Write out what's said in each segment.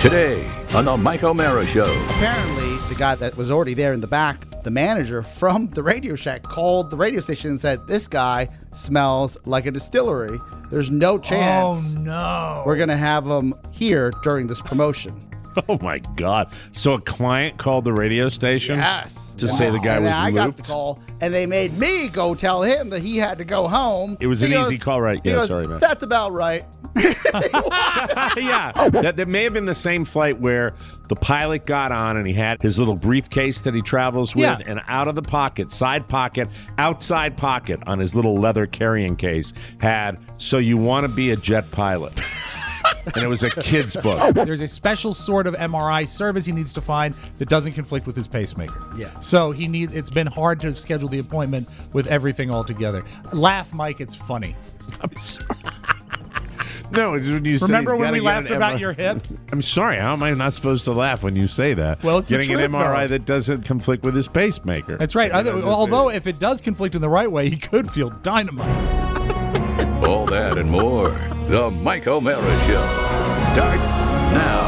Today on the Mike O'Mara Show. Apparently, the guy that was already there in the back, the manager from the Radio Shack, called the radio station and said, "This guy smells like a distillery. There's no chance we're going to have him here during this promotion." Oh, my God. So a client called the radio station? Yes. To say the guy and was I got looped? the call, and they made me go tell him that he had to go home. It was He an goes- easy call, right? he Yeah, goes, sorry, man. "That's about right." Yeah. That may have been the same flight where the pilot got on and he had his little briefcase that he travels with, and out of the pocket, side pocket, outside pocket on his little leather carrying case had, "So you want to be a jet pilot." And it was a kid's book. There's a special sort of MRI service he needs to find that doesn't conflict with his pacemaker. Yeah. So it's been hard to schedule the appointment with everything all together. Laugh, Mike, it's funny. I'm sorry. No, it's when you say Remember he's when gotta we get laughed an about MRI. your hip? I'm sorry. How am I not supposed to laugh when you say that? Well, it's the getting truth, an MRI though. that doesn't conflict with his pacemaker. That's right. Although if it does conflict in the right way, he could feel dynamite. All that and more. The Mike O'Mara Show starts now.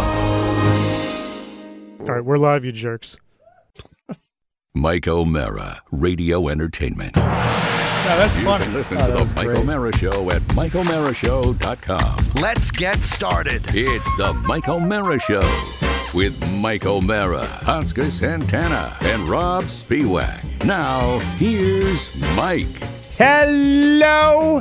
All right, we're live, you jerks. Mike O'Mara, radio entertainment. Yeah, that's You funny. can listen Oh, to that the was Mike great. O'Mara Show at MikeO'MaraShow.com. Let's get started. It's the Mike O'Mara Show with Mike O'Mara, Oscar Santana, and Rob Spiewak. Now, here's Mike. Hello.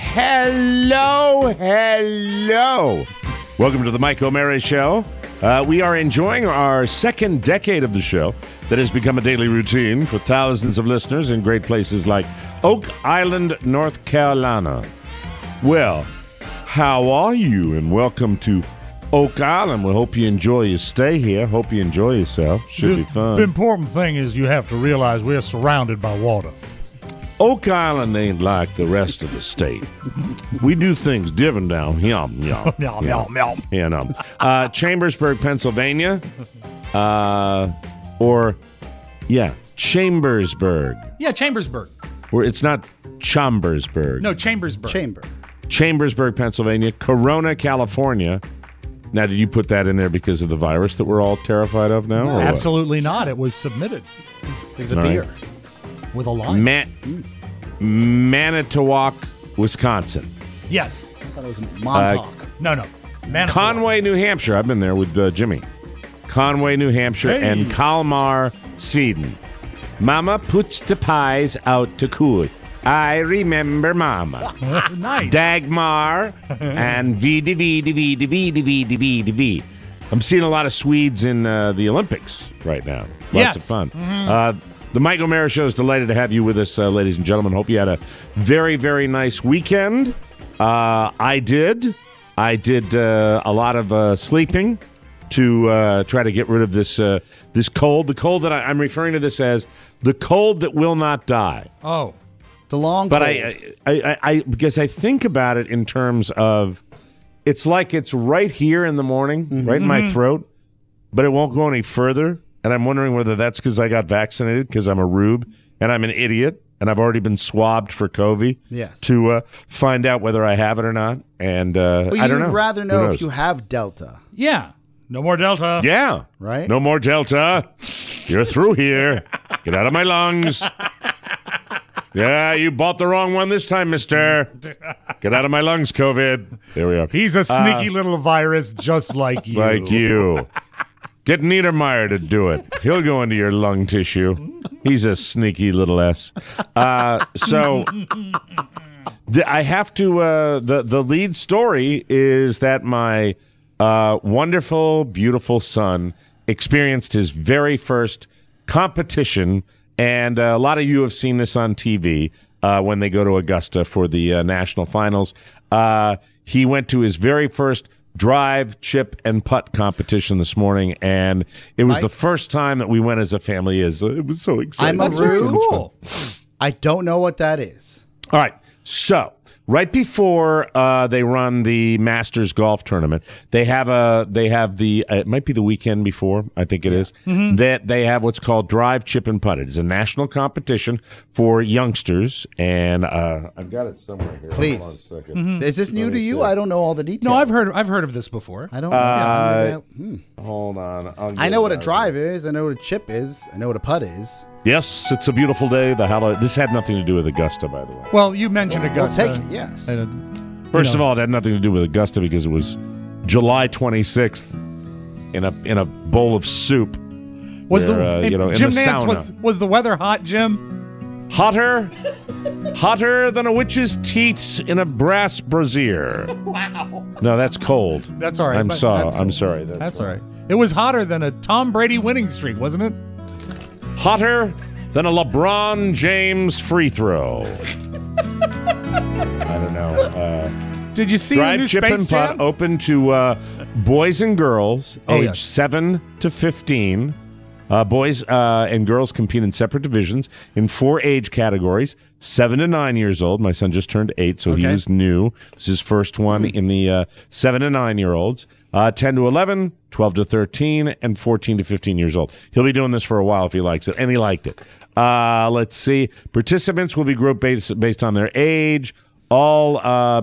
Welcome to the Mike O'Mara Show. We are enjoying our second decade of the show that has become a daily routine for thousands of listeners in great places like Oak Island, North Carolina. Well, how are you? And welcome to Oak Island. We hope you enjoy your stay here. Hope you enjoy yourself. Should be fun. The important thing is you have to realize we're surrounded by water. Oak Island ain't like the rest of the state. We do things different down here. Chambersburg, Pennsylvania. Chambersburg. Yeah, Chambersburg. Where it's not Chambersburg. No, Chambersburg. Chamber. Chambersburg, Pennsylvania. Corona, California. Now, did you put that in there because of the virus that we're all terrified of now? or what? Absolutely not. It was submitted Like the All right. beer. with a line. Manitowoc, Wisconsin. Yes. I thought it was Montauk. No. Manitowoc. Conway, New Hampshire. I've been there with Jimmy. Conway, New Hampshire, and Kalmar, Sweden. Mama puts the pies out to cool. I remember Mama. Nice. Dagmar and V. I'm seeing a lot of Swedes in the Olympics right now. Lots of fun. The Mike O'Mara Show is delighted to have you with us, ladies and gentlemen. Hope you had a very, very nice weekend. I did a lot of sleeping to try to get rid of this cold. The cold that I'm referring to this as the cold that will not die. Oh. The long But cold. I because I think about it in terms of it's like it's right here in the morning, right in my throat, but it won't go any further. And I'm wondering whether that's because I got vaccinated, because I'm a rube and I'm an idiot and I've already been swabbed for COVID to find out whether I have it or not. And I don't know. You'd rather Who know knows? if you have Delta, Yeah. No more Delta. Yeah. right? No more Delta. You're through here. Get out of my lungs. Yeah, you bought the wrong one this time, mister. Get out of my lungs, COVID. There we are. He's a sneaky little virus just like you. Like you. Get Niedermeyer to do it. He'll go into your lung tissue. He's a sneaky little S. I have to, the lead story is that my wonderful, beautiful son experienced his very first competition, and a lot of you have seen this on TV when they go to Augusta for the national finals. He went to his very first drive, chip, and putt competition this morning, and it was the first time that we went as a family. It was so exciting. I'm a That's very rube. cool. I don't know what that is. All right, so right before they run the Masters golf tournament. They have the it might be the weekend before, I think it is. That they have what's called Drive, Chip, and Putt. It is a national competition for youngsters, and I've got it somewhere here. Please. Hold on a second. Is this new to you? I don't know all the details. No, I've heard of this before. I don't know. Hold on. I know what a drive is. I know what a chip is. I know what a putt is. Yes, it's a beautiful day. This had nothing to do with Augusta, by the way. Well, you mentioned Augusta. Take it, yes. First of all, it had nothing to do with Augusta because it was July 26th in a bowl of soup. Was there, the in Jim the Nance sauna. was the weather hot, Jim? Hotter than a witch's teats in a brass brazier. Wow. No, that's cold. That's all right. I'm That's sorry. That's all right. It was hotter than a Tom Brady winning streak, wasn't it? Hotter than a LeBron James free throw. I don't know. Did you see the Drive, new Chip, Space and Jam? Putt open to boys and girls aged yes. 7 to 15. Boys and girls compete in separate divisions in 4 age categories. 7 to 9 years old. My son just turned 8, so he was new. It's his first one in the 7 to 9 year olds. 10 to 11, 12 to 13, and 14 to 15 years old. He'll be doing this for a while if he likes it, and he liked it. Let's see. Participants will be grouped based on their age. All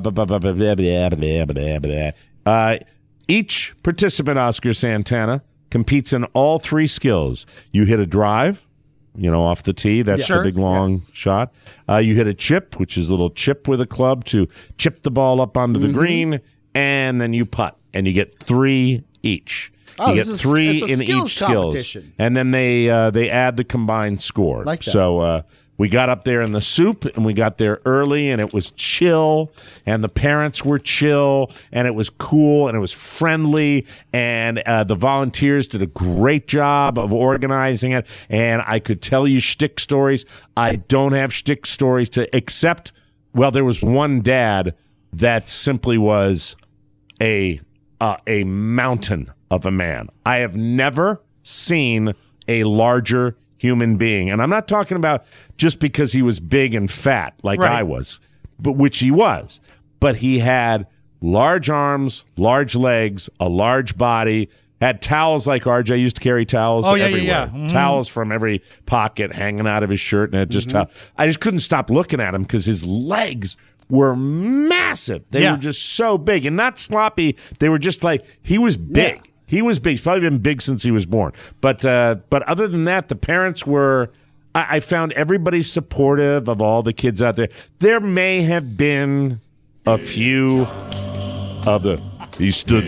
each participant, Oscar Santana, competes in all 3 skills. You hit a drive, off the tee. That's the big long shot. You hit a chip, which is a little chip with a club to chip the ball up onto the green, and then you putt, and you get 3 each. You get 3 in each skills, and then they add the combined score. Like that. So we got up there in the soup, and we got there early, and it was chill, and the parents were chill, and it was cool, and it was friendly, and the volunteers did a great job of organizing it, and I could tell you shtick stories. I don't have shtick stories except, there was one dad that simply was a mountain of a man. I have never seen a larger human being. And I'm not talking about just because he was big and fat like I was, but which he was. But he had large arms, large legs, a large body, had towels like RJ used to carry towels everywhere. Yeah. Mm-hmm. Towels from every pocket hanging out of his shirt. And it just I just couldn't stop looking at him because his legs were massive. They were just so big and not sloppy. They were just like, he was big. Yeah. He was big. He's probably been big since he was born. But other than that, the parents were, I found everybody supportive of all the kids out there. There may have been a few of he stood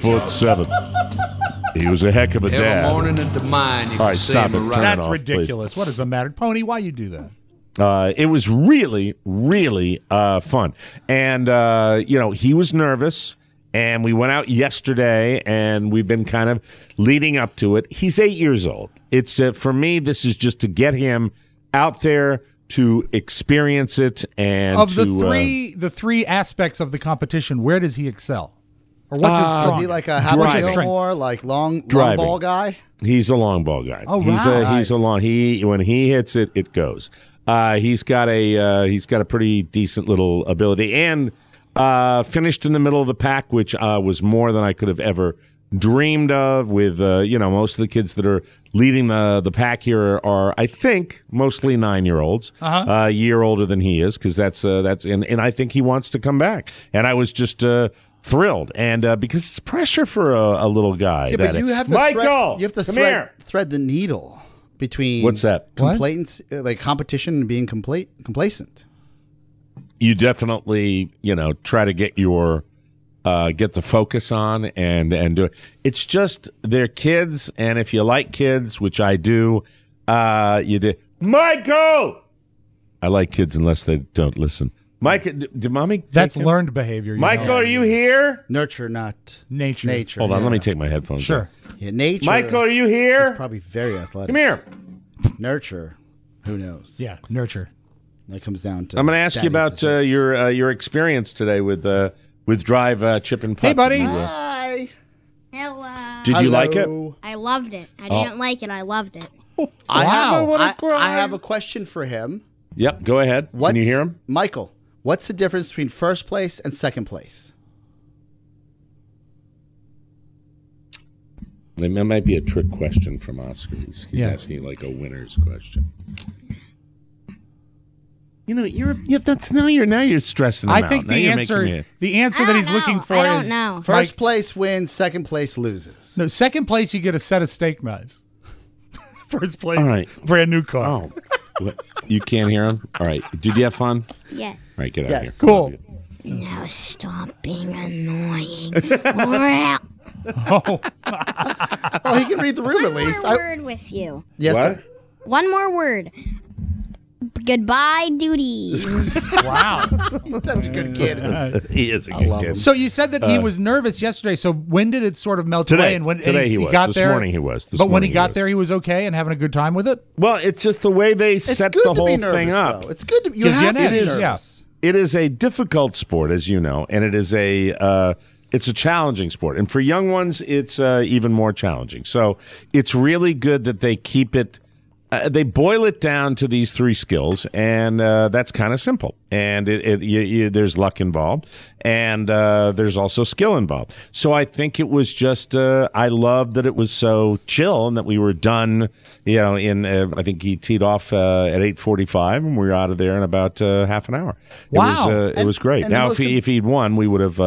6'7". He was a heck of a dad. Every morning at the mine, you all right, stop it. Turn That's it off, ridiculous. please. What is the matter? Pony, why you do that? It was really, really fun. And, he was nervous. And we went out yesterday, and we've been kind of leading up to it. He's 8 years old. It's for me, this is just to get him out there to experience it. And of the three aspects of the competition, where does he excel? Or what's his strong? Is he like a Happy Gilmore, like long ball guy? He's a long ball guy. Oh, he's nice. a long. When he hits it, it goes. He's got a pretty decent little ability, and finished in the middle of the pack, which was more than I could have ever dreamed of. With most of the kids that are leading the pack here are, I think, mostly 9-year-olds, a year older than he is, because that's and I think he wants to come back. And I was just thrilled, and because it's pressure for a little guy. Yeah, but you have to Michael, you have to come thread the needle between what's that? Like competition and being complacent. You definitely, try to get your get the focus on and do it. It's just they're kids, and if you like kids, which I do, you do. Michael, I like kids unless they don't listen. Mike, did mommy? That's learned behavior. Michael, are you here? Nurture, not nature. Hold on, let me take my headphones. Sure. Yeah, nature. Michael, are you here? He's probably very athletic. Come here. Nurture, who knows? Yeah, nurture. That comes down to. I'm going to ask you about your experience today with Drive, Chip, and Putt. Hey, buddy. Hi. Hello. Did you like it? I loved it. I didn't like it. I loved it. I have a question for him. Yep, go ahead. Can you hear him? Michael, What's the difference between first place and second place? That might be a trick question from Oscar. He's asking like a winner's question. You know, now you're stressing him I out. think Now the you're answer making me- that he's looking for I is don't know. First place wins, second place loses. no. Second place, you get a set of steak knives. First place, All right. brand new car. Oh, what? You can't hear him? All right. Did you have fun? Yeah. All right, get out Yes. of here. Cool. Now stop being annoying. Or Oh, he can read the room at one least. more word with you. Yes, What? sir. One more word. Goodbye, duties. Wow. He's such a good kid. He is a good love kid. him. So you said that he was nervous yesterday. So when did it sort of melt Today. away? And when Today he was. got This there, morning he was. This but when he morning he got was. there, he was okay and having a good time with it. Well, it's just the way they It's set good the to whole be nervous, thing up. though. It's good to you Gives you have an to be edge. nervous. Yeah. It is a difficult sport, as you know, and it is it's a challenging sport. And for young ones, it's even more challenging. So it's really good that they keep it. They boil it down to these 3 skills, and that's kind of simple. And there's luck involved, and there's also skill involved. So I think it was just I loved that it was so chill and that we were done. You know, I think he teed off at 8:45, and we were out of there in about half an hour. Wow. It was great. and Now, listen- if he'd won, we would have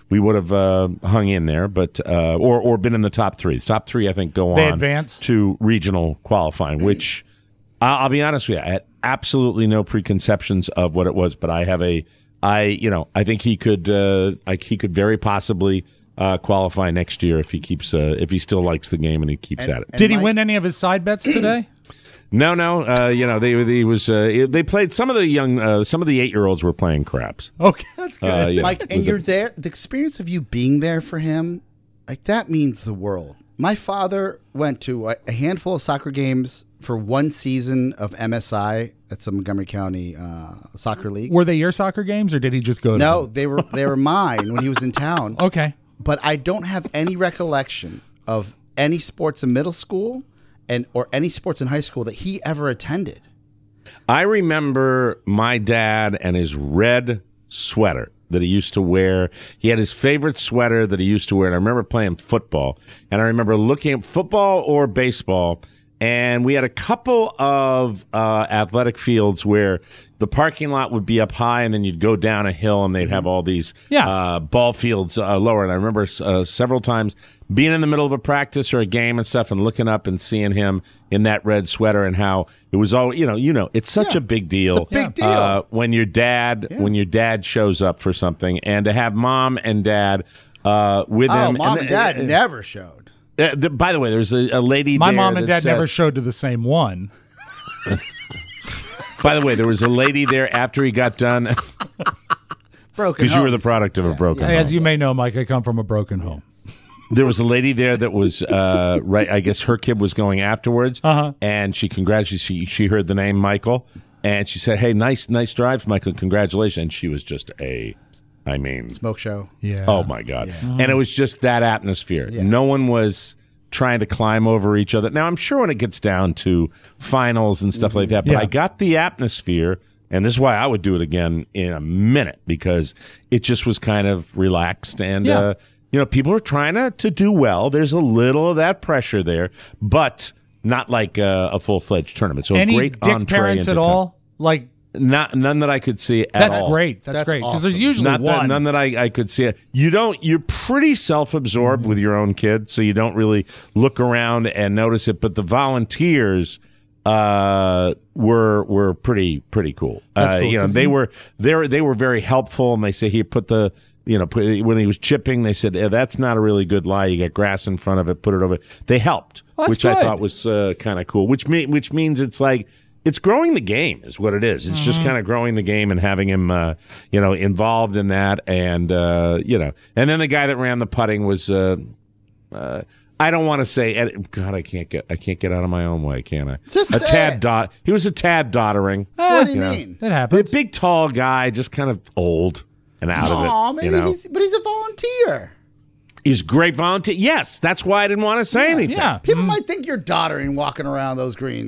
hung in there, but or been in the top 3. The top 3, I think, go They on advance? to regional qualifying, which I'll be honest with you, I had absolutely no preconceptions of what it was, but I think he could very possibly qualify next year if he keeps if he still likes the game and he keeps at it. Did he Mike- win any of his side bets today? No. They played some of the 8-year-olds were playing craps. Okay, that's good. Yeah. Mike, and you're there. The experience of you being there for him, like that means the world. My father went to a handful of soccer games for one season of MSI. That's the Montgomery County Soccer League. Were they your soccer games, or did he just go to No, them? they were mine when he was in town. Okay. But I don't have any recollection of any sports in middle school or any sports in high school that he ever attended. I remember my dad and his red sweater that he used to wear. He had his favorite sweater that he used to wear, and I remember playing football. And I remember looking at football or baseball, and we had a couple of athletic fields where the parking lot would be up high, and then you'd go down a hill, and they'd have all these ball fields lower. And I remember several times being in the middle of a practice or a game and stuff and looking up and seeing him in that red sweater and how it was all, it's such a big deal. It's a big deal. When your dad shows up for something, and to have mom and dad with Oh, him. mom and dad never showed. By the way, there's a lady My there mom and that dad said- never showed to the same one. By the way, there was a lady there after he got done Broken because you were the homes. product of a broken Hey, home. as you may know, Mike, I come from a broken home. There was a lady there that was right. I guess her kid was going afterwards, and she congratulated. She heard the name Michael, and she said, "Hey, nice drive, Michael. Congratulations!" And she was just Smoke show. Yeah. oh my god! And it was just that atmosphere. No one was trying to climb over each other. Now I'm sure when it gets down to finals and stuff like that, but Yeah. I got the atmosphere. And this is why I would do it again in a minute, because it just was kind of relaxed and. People are trying to do well. There's a little of that pressure there, but not like a full-fledged tournament. So Any a great dick entree parents into at all? Like, none that I could see at that's all. great. That's great. Because there's usually one. None that I could see. You're pretty self-absorbed with your own kid, so you don't really look around and notice it. But the volunteers were pretty cool. That's cool, They were very helpful, and they say, "Here, put the." When he was chipping, they said, that's not a really good lie. You got grass in front of it, put it over. They helped, Well, that's which I good. thought was kind of cool, which means it's like, it's growing the game is what it is. It's just kind of growing the game and having him, involved in that. And, and then the guy that ran the putting was, I don't want to say, God, I can't get out of my own way, can I? Just a say tad it. He was a tad doddering. What do you mean? It A happens. big, tall guy, just kind of old. And out Aw, of it, maybe he's a volunteer. He's a great volunteer. Yes, that's why I didn't want to say anything. Yeah. People might think you're doddering walking around those greens.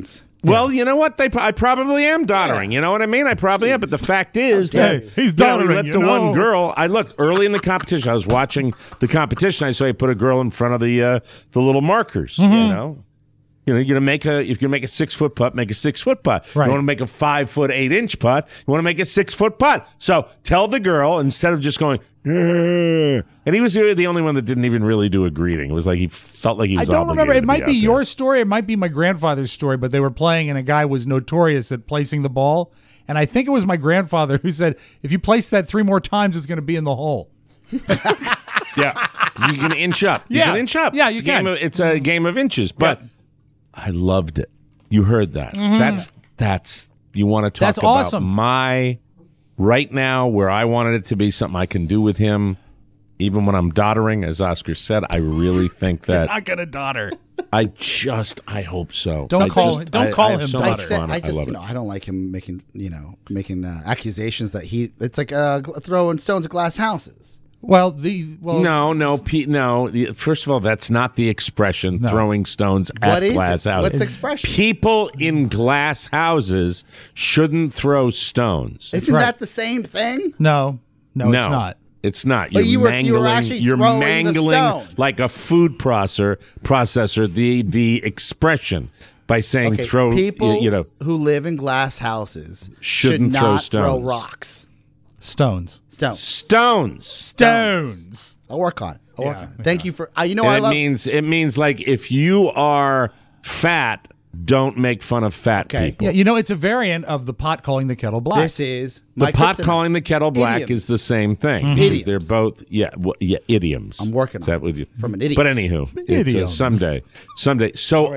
Well, you know what? I probably am doddering. You know what I mean? I probably am. But the fact is that he's we doddering. let the one girl. I look early in the competition. I was watching the competition. I saw you put a girl in front of the little markers. You know, you're gonna if you're gonna make a 6-foot putt, make a 6-foot putt. Right. You want to make a 5-foot 8-inch putt, you want to make a 6-foot putt. So tell the girl instead of just going. And he was the only one that didn't even really do a greeting. It was like he felt like he was. I don't remember. It might be out your story. It might be my grandfather's story. But they were playing, and a guy was notorious at placing the ball. And I think it was my grandfather who said, "If you place that 3 more times, it's going to be in the hole." Yeah, you can inch up. You can inch up. Yeah, you can. It's a game of inches, but. Yeah. I loved it. You heard that. That's you want to talk That's about awesome. my right now where I wanted it to be something I can do with him even when I'm doddering, as Oscar said. I really think that You're not gonna dodder. I hope so. Don't call him I daughter. I don't like him making accusations that it's like throwing stones at glass houses. No. First of all, that's not the expression. Throwing stones at glass houses. What's the expression? People in glass houses shouldn't throw stones. Isn't that the same thing? No, it's not. It's not. But you were actually throwing mangling the stone. like a food processor. The expression by saying throw. People who live in glass houses shouldn't should throw not stones. throw rocks. Stones. I'll work on it. Thank you for. It means like if you are fat, don't make fun of fat people. Yeah, it's a variant of the pot calling the kettle black. This is the pot calling the kettle black idioms. is the same thing. Idioms. They're both idioms. I'm working on that with you from an idiot. But anywho, it's someday. So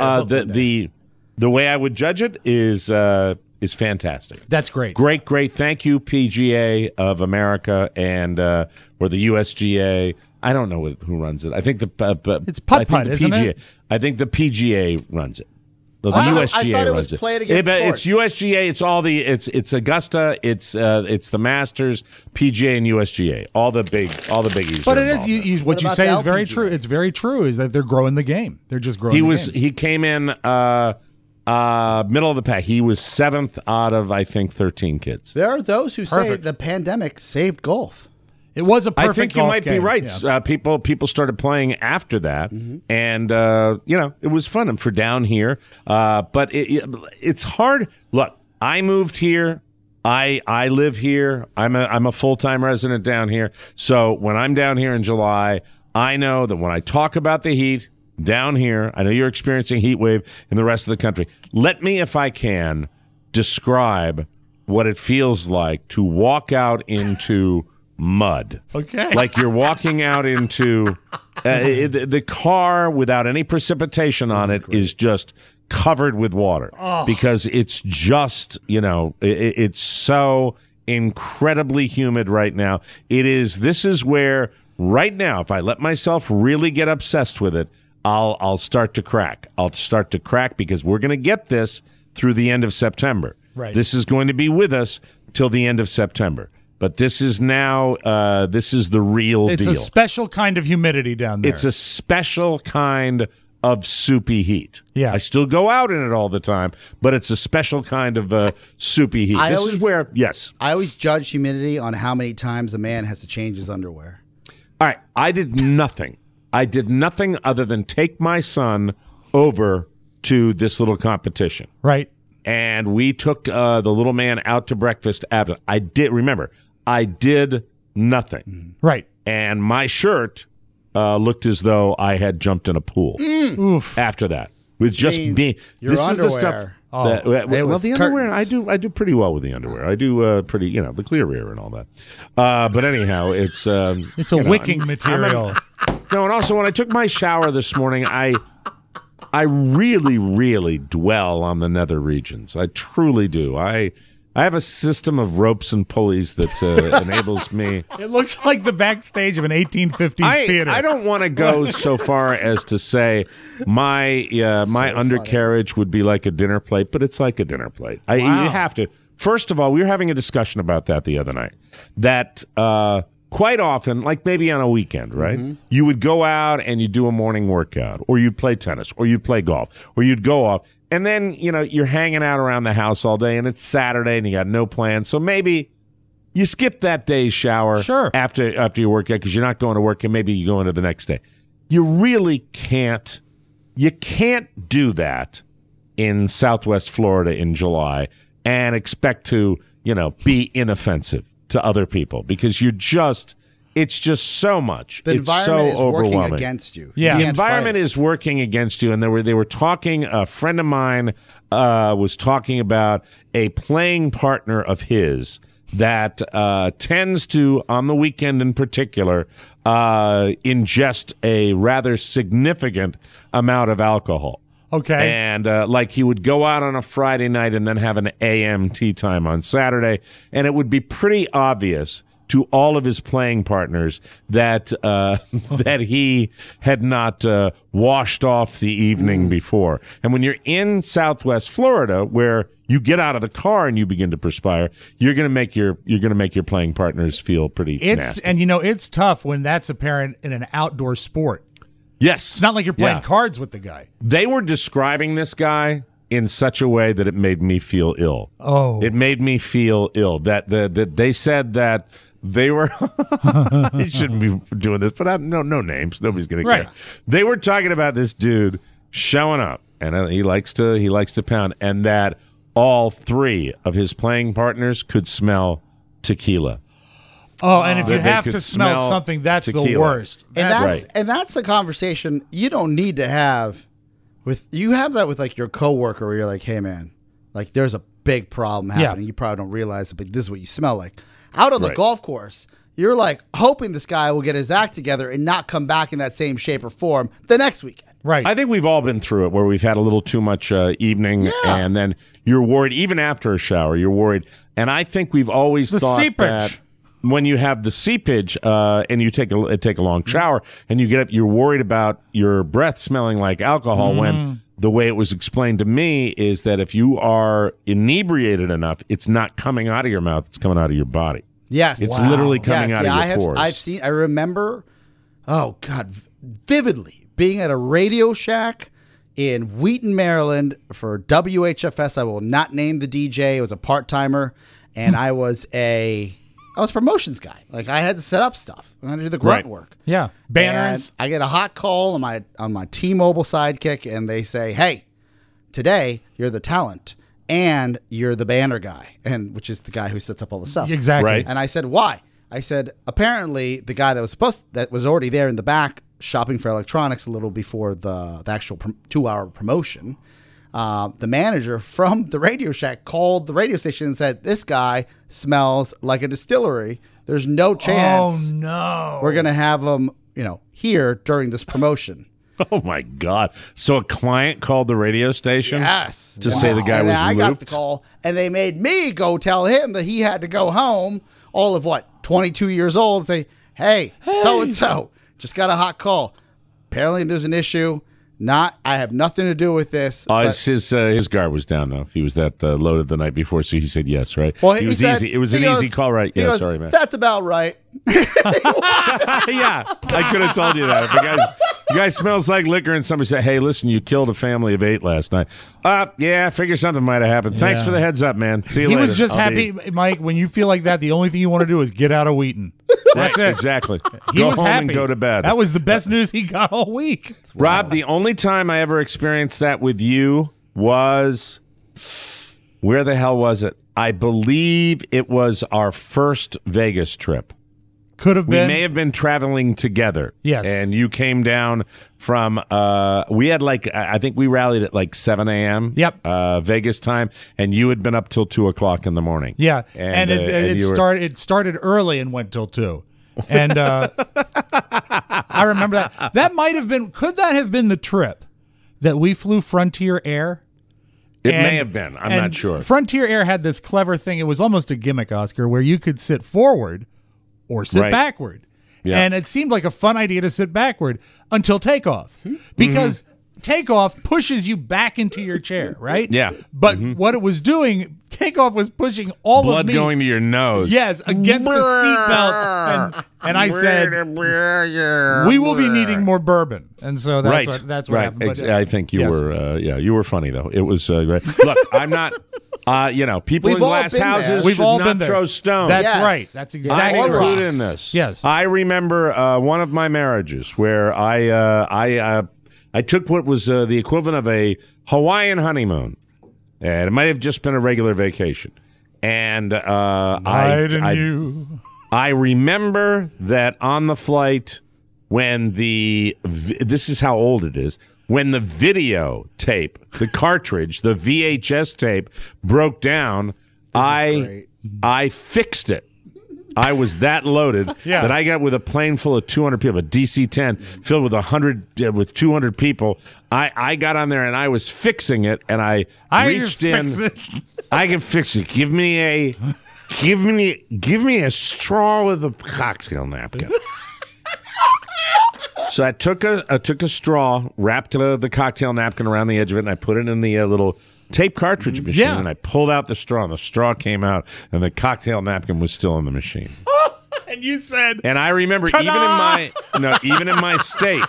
the way I would judge it is fantastic. That's great. Great. Thank you, PGA of America or the USGA. I don't know who runs it. I think it's putt-putt, isn't it? I think the PGA runs it. The USGA I thought it was runs it. played against It's sports. USGA. It's all it's Augusta. It's the Masters, PGA, and USGA. All the biggies. But are it involved is what you about say the is very LPGA? true. It's very true. Is that they're growing the game? They're just growing. He came in middle of the pack. He was 7th out of I think 13 kids. There are those who say Perfect. the pandemic saved golf. It was a perfect I think you golf might game. be right. Yeah. People started playing after that, and it was fun. And for down here, but it's hard. Look, I moved here. I live here. I'm a full-time resident down here. So when I'm down here in July, I know that when I talk about the heat down here, I know you're experiencing a heat wave in the rest of the country. Let me, if I can, describe what it feels like to walk out into mud. Okay. Like you're walking out into the car without any precipitation on it is just covered with water because it's just, it's so incredibly humid right now. This is where right now, if I let myself really get obsessed with it, I'll start to crack. I'll start to crack because we're going to get this through the end of September. Right. This is going to be with us till the end of September. But this is now, this is the real deal. It's a special kind of humidity down there. It's a special kind of soupy heat. Yeah. I still go out in it all the time, but it's a special kind of soupy heat. I always judge humidity on how many times a man has to change his underwear. All right. I did nothing other than take my son over to this little competition. Right. And we took the little man out to breakfast after. I did nothing. Right. And my shirt looked as though I had jumped in a pool after that. With just being, this is the stuff. The underwear, I do pretty well with the underwear. I do pretty, the clear rear and all that. But anyhow, it's a wicking material. No, and also when I took my shower this morning, I really, really dwell on the nether regions. I truly do. I have a system of ropes and pulleys that enables me. It looks like the backstage of an 1850s theater. I don't want to go so far as to say my undercarriage would be like a dinner plate, but it's like a dinner plate. You have to. First of all, we were having a discussion about that the other night. That quite often, like maybe on a weekend, right? You would go out and you'd do a morning workout, or you'd play tennis, or you'd play golf, or you'd go off. And then, you're hanging out around the house all day, and it's Saturday, and you got no plans. So maybe you skip that day's shower after your workout because you're not going to work, and maybe you go into the next day. You really can't. You can't do that in Southwest Florida in July and expect to, be inoffensive to other people because it's just so much. The it's environment so is working overwhelming against you. Yeah. The environment is working against you, and they were talking. A friend of mine was talking about a playing partner of his that tends to, on the weekend in particular, ingest a rather significant amount of alcohol. Okay. And like he would go out on a Friday night and then have an AM tea time on Saturday, and it would be pretty obvious to all of his playing partners that that he had not washed off the evening before. And when you're in Southwest Florida, where you get out of the car and you begin to perspire, you're going to make your playing partners feel pretty nasty. And it's tough when that's apparent in an outdoor sport. Yes, It's not like you're playing cards with the guy. They were describing this guy in such a way that it made me feel ill. Oh, It made me feel ill. That they said that they were. He shouldn't be doing this, but no names. Nobody's going to care. They were talking about this dude showing up, and he likes to pound, and that all three of his playing partners could smell tequila. Oh, and if you They have could to smell something, that's the tequila. worst. And that's a conversation you don't need to have with. You have that with like your coworker, where you're like, "Hey, man, like there's a big problem happening. You probably don't realize it, but this is what you smell like." Out on the golf course, you're like hoping this guy will get his act together and not come back in that same shape or form the next weekend. Right. I think we've all been through it where we've had a little too much evening, and then you're worried. Even after a shower, you're worried. And I think we've always thought that when you have the seepage and you take a long shower and you get up, you're worried about your breath smelling like alcohol. When the way it was explained to me is that if you are inebriated enough, it's not coming out of your mouth; it's coming out of your body. Yes, It's literally coming out of your pores. I remember, vividly being at a Radio Shack in Wheaton, Maryland for WHFS. I will not name the DJ. It was a part-timer, and I was a promotions guy. Like I had to set up stuff. I had to do the grunt work. Yeah. Banners. And I get a hot call on my T-Mobile sidekick, and they say, "Hey, today you're the talent and you're the banner guy," and which is the guy who sets up all the stuff. Exactly. Right. And I said, "Why?" I said, "Apparently, the guy that was already there in the back shopping for electronics a little before the actual 2-hour promotion. The manager from the Radio Shack called the radio station and said, 'This guy smells like a distillery. There's no chance we're gonna have him, here during this promotion.'" Oh my God! So a client called the radio station, Yes, to say the guy and was then I got the looped? call, and they made me go tell him that he had to go home. All of 22 years old, and say, "Hey, so and so just got a hot call. Apparently, there's an issue. I have nothing to do with this." His guard was down though. He was that loaded the night before, so he said yes, right? Well, he was said- easy. It was he an goes- easy call, right? he Yeah, goes, sorry, man. "That's about right." Yeah, I could have told you that. If the guy smells like liquor, and somebody said, "Hey, listen, you killed a family of 8 last night." Yeah, I figure something might have happened. Thanks for the heads up, man. See you He later. was just happy, Mike, when you feel like that, the only thing you want to do is get out of Wheaton. That's Right, it. exactly. He Go was home happy. and go to bed. That was the best news he got all week. Rob, the only time I ever experienced that with you was, where the hell was it? I believe it was our first Vegas trip. Could have We been. may have been traveling together. Yes. And you came down from, we had I think we rallied at 7 a.m. Yep. Vegas time, and you had been up till 2 o'clock in the morning. Yeah, and it you were- started early and went till 2. And I remember that. That might have been. Could that have been the trip that we flew Frontier Air? It may have been. I'm not sure. Frontier Air had this clever thing. It was almost a gimmick, Oscar, where you could sit forward or sit Right. backward. Yeah. And it seemed like a fun idea to sit backward until takeoff, because takeoff pushes you back into your chair, right? Yeah. But what it was doing, takeoff was pushing all Blood of me. going to your nose. Yes, against a seatbelt, and I said, "We will be needing more bourbon." And so that's what happened. But, I think you yes. were. You were funny though. It was great. Look, I'm not. People We've in all glass been there. houses We've should all not been there. throw stones. That's Yes. right. That's I'm exactly right. included in this. Yes. I remember one of my marriages where I took what was the equivalent of a Hawaiian honeymoon, and it might have just been a regular vacation. And I remember that on the flight when this is how old it is. When the video tape, the cartridge, the VHS tape broke down, I fixed it. I was that loaded that I got with a plane full of 200 people, a DC-10 filled with 200 people. I got on there and I was fixing it, and I reached in. I can fix it. Give me a straw with a cocktail napkin. So I took a straw, wrapped the cocktail napkin around the edge of it, and I put it in the little tape cartridge machine, and I pulled out the straw, and the straw came out, and the cocktail napkin was still in the machine. And you said, and I remember even in my state,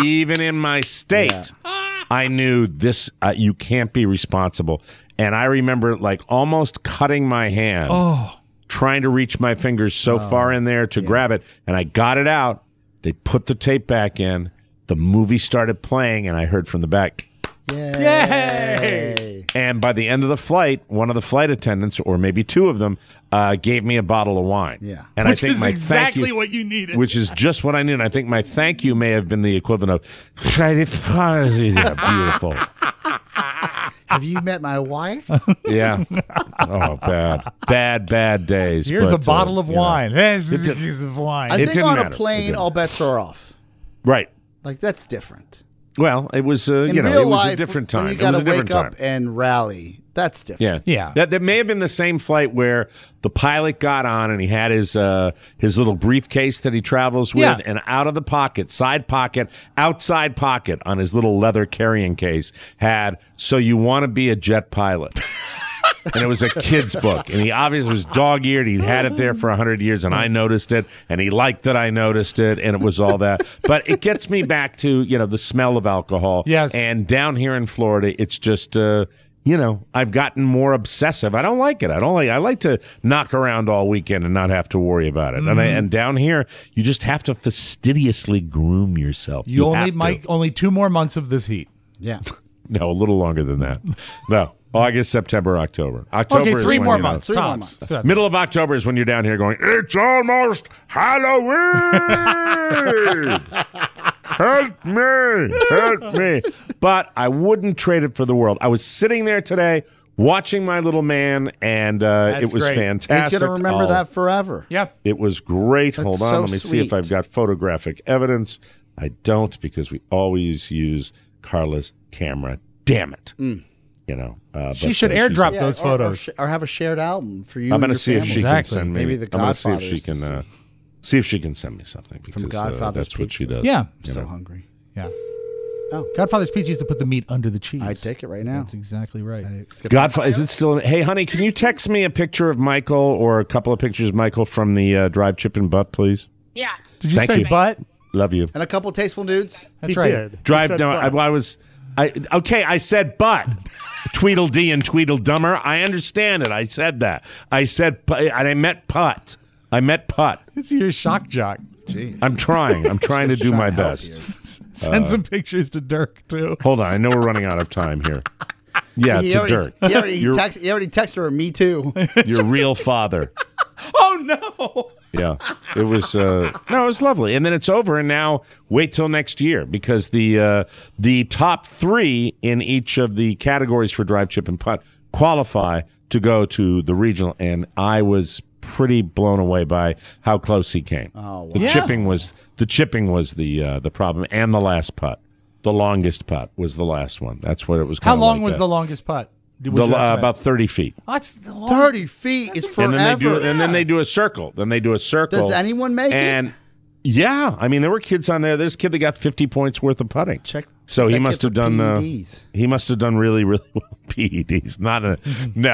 I knew this. You can't be responsible, and I remember like almost cutting my hand, trying to reach my fingers so far in there to grab it, and I got it out. They put the tape back in. The movie started playing, and I heard from the back, "Yay!" And by the end of the flight, one of the flight attendants, or maybe two of them, gave me a bottle of wine. Yeah, and which I think is my exactly thank you, what you needed. Which is just what I needed. I think my thank you may have been the equivalent of beautiful. Have you met my wife? Yeah. Oh, bad days. Here's but, a bottle of wine. Here's it a piece of wine. I It think didn't on a matter. It plane, didn't. all bets are off. Right. Like that's different. Well, it was In it real was life, a different time. when you It was gotta a different wake time. up and rally. That's different. Yeah. Yeah. That may have been the same flight where the pilot got on and he had his little briefcase that he travels with, Yeah. and out of the pocket, side pocket, outside pocket on his little leather carrying case had "So You Want to Be a Jet Pilot." And it was a kid's book, and he obviously was dog-eared. He'd had it there for 100 years, and I noticed it, and he liked that I noticed it, and it was all that. But it gets me back to, the smell of alcohol. Yes. And down here in Florida, it's just, I've gotten more obsessive. I don't like it. I like to knock around all weekend and not have to worry about it. And down here, you just have to fastidiously groom yourself. You only, have to. Mike, only 2 more months of this heat. Yeah. No, a little longer than that. No. August, September, October. October Okay, is 3 when, more you know, months. 3 more Tops. months. That's- Middle of October is when you're down here going, "It's almost Halloween! Help me! But I wouldn't trade it for the world. I was sitting there today watching My Little Man, and it was great. fantastic. He's going to remember that forever. Yep. It was great. That's Hold on, so let me see if sweet. I've got photographic evidence. I don't, because we always use Carla's camera. Damn it. She but, should she's- airdrop Yeah, those or photos. have a the shared album for you. I'm going going to to see if she Exactly. can send me. Maybe the I'm gonna see if she Godfathers can to see if she can send me something, because Godfather's that's what she Pizza. does. Yeah. you So know. hungry. Yeah. Oh. Godfather's Pizza used to put the meat under the cheese. I'd take it right now. That's exactly right. Godfather, is it still? Hey, honey, can you text me a picture of Michael or a couple of pictures of Michael from the Drive Chip and Butt, please? Yeah. Did you Thank say you. butt? Love you. And a couple tasteful nudes. That's He right. did. Drive. He said No, butt. I said butt. Tweedledee and Tweedledummer. I understand it. I said that. I said, and I meant putt. I meant putt. It's your shock jock. Jeez. I'm trying. I'm trying to do Trying my to help best. you. Send some pictures to Dirk, too. Hold on. I know we're running out of time here. Yeah, He to already, Dirk. he already Your- texted her, me too. Your real father. Oh, no. Yeah, it was. No, it was lovely. And then it's over. And now wait till next year, because the top 3 in each of the categories for Drive, Chip, and Putt qualify to go to the regional. And I was pretty blown away by how close he came. Oh, wow. The chipping was the problem, and the last putt. The longest putt was the last one. That's what it was. How kinda long like was that. the longest putt? Would you estimate? About 30 feet. That's the long. 30 feet is forever. And then they do a circle. Does anyone make it? And yeah, I mean, there were kids on there. There's a kid that got 50 points worth of putting. Check. So that he kid must for have done. PEDs. He must have done really, really well. PEDs, not a no.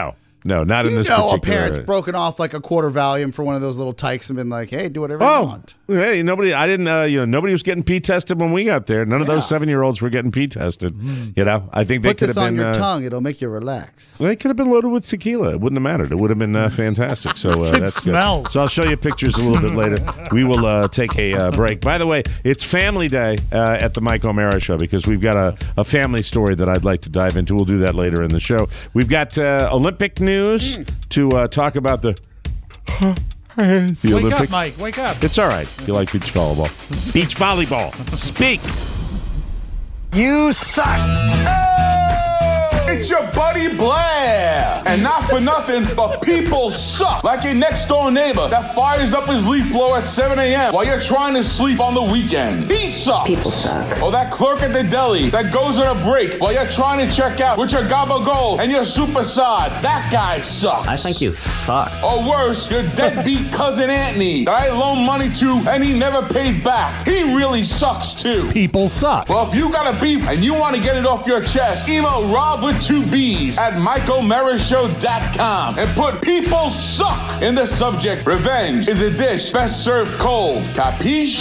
No, not in this a particular. parent's broken off like a quarter Valium for one of those little tykes and been like, "Hey, do whatever you want." Hey, nobody. I didn't. Nobody was getting pee tested when we got there. None of those 7-year-olds were getting pee tested. I think they Put could this have on been. your tongue; it'll make you relax. They could have been loaded with tequila. It wouldn't have mattered. It would have been fantastic. So that's smells. good. So I'll show you pictures a little bit later. We will take a break. By the way, it's Family Day at the Mike O'Mara Show because we've got a family story that I'd like to dive into. We'll do that later in the show. We've got Olympic news to talk about the Wake Olympics. up, Mike. Wake up. It's all right if you like beach volleyball. Beach volleyball. Speak. You suck. It's your buddy Blair. And not for nothing, but people suck. Like your next door neighbor that fires up his leaf blower at 7 a.m. while you're trying to sleep on the weekend. He sucks. People suck. Or that clerk at the deli that goes on a break while you're trying to check out with your gabagol and your super sod. That guy sucks. I think you suck. Or worse, your deadbeat cousin Anthony that I loaned money to and he never paid back. He really sucks too. People suck. Well, if you got a beef and you want to get it off your chest, email Rob with 2 B's at MikeO'MaraShow.com and put people suck in the subject. Revenge is a dish best served cold. Capiche?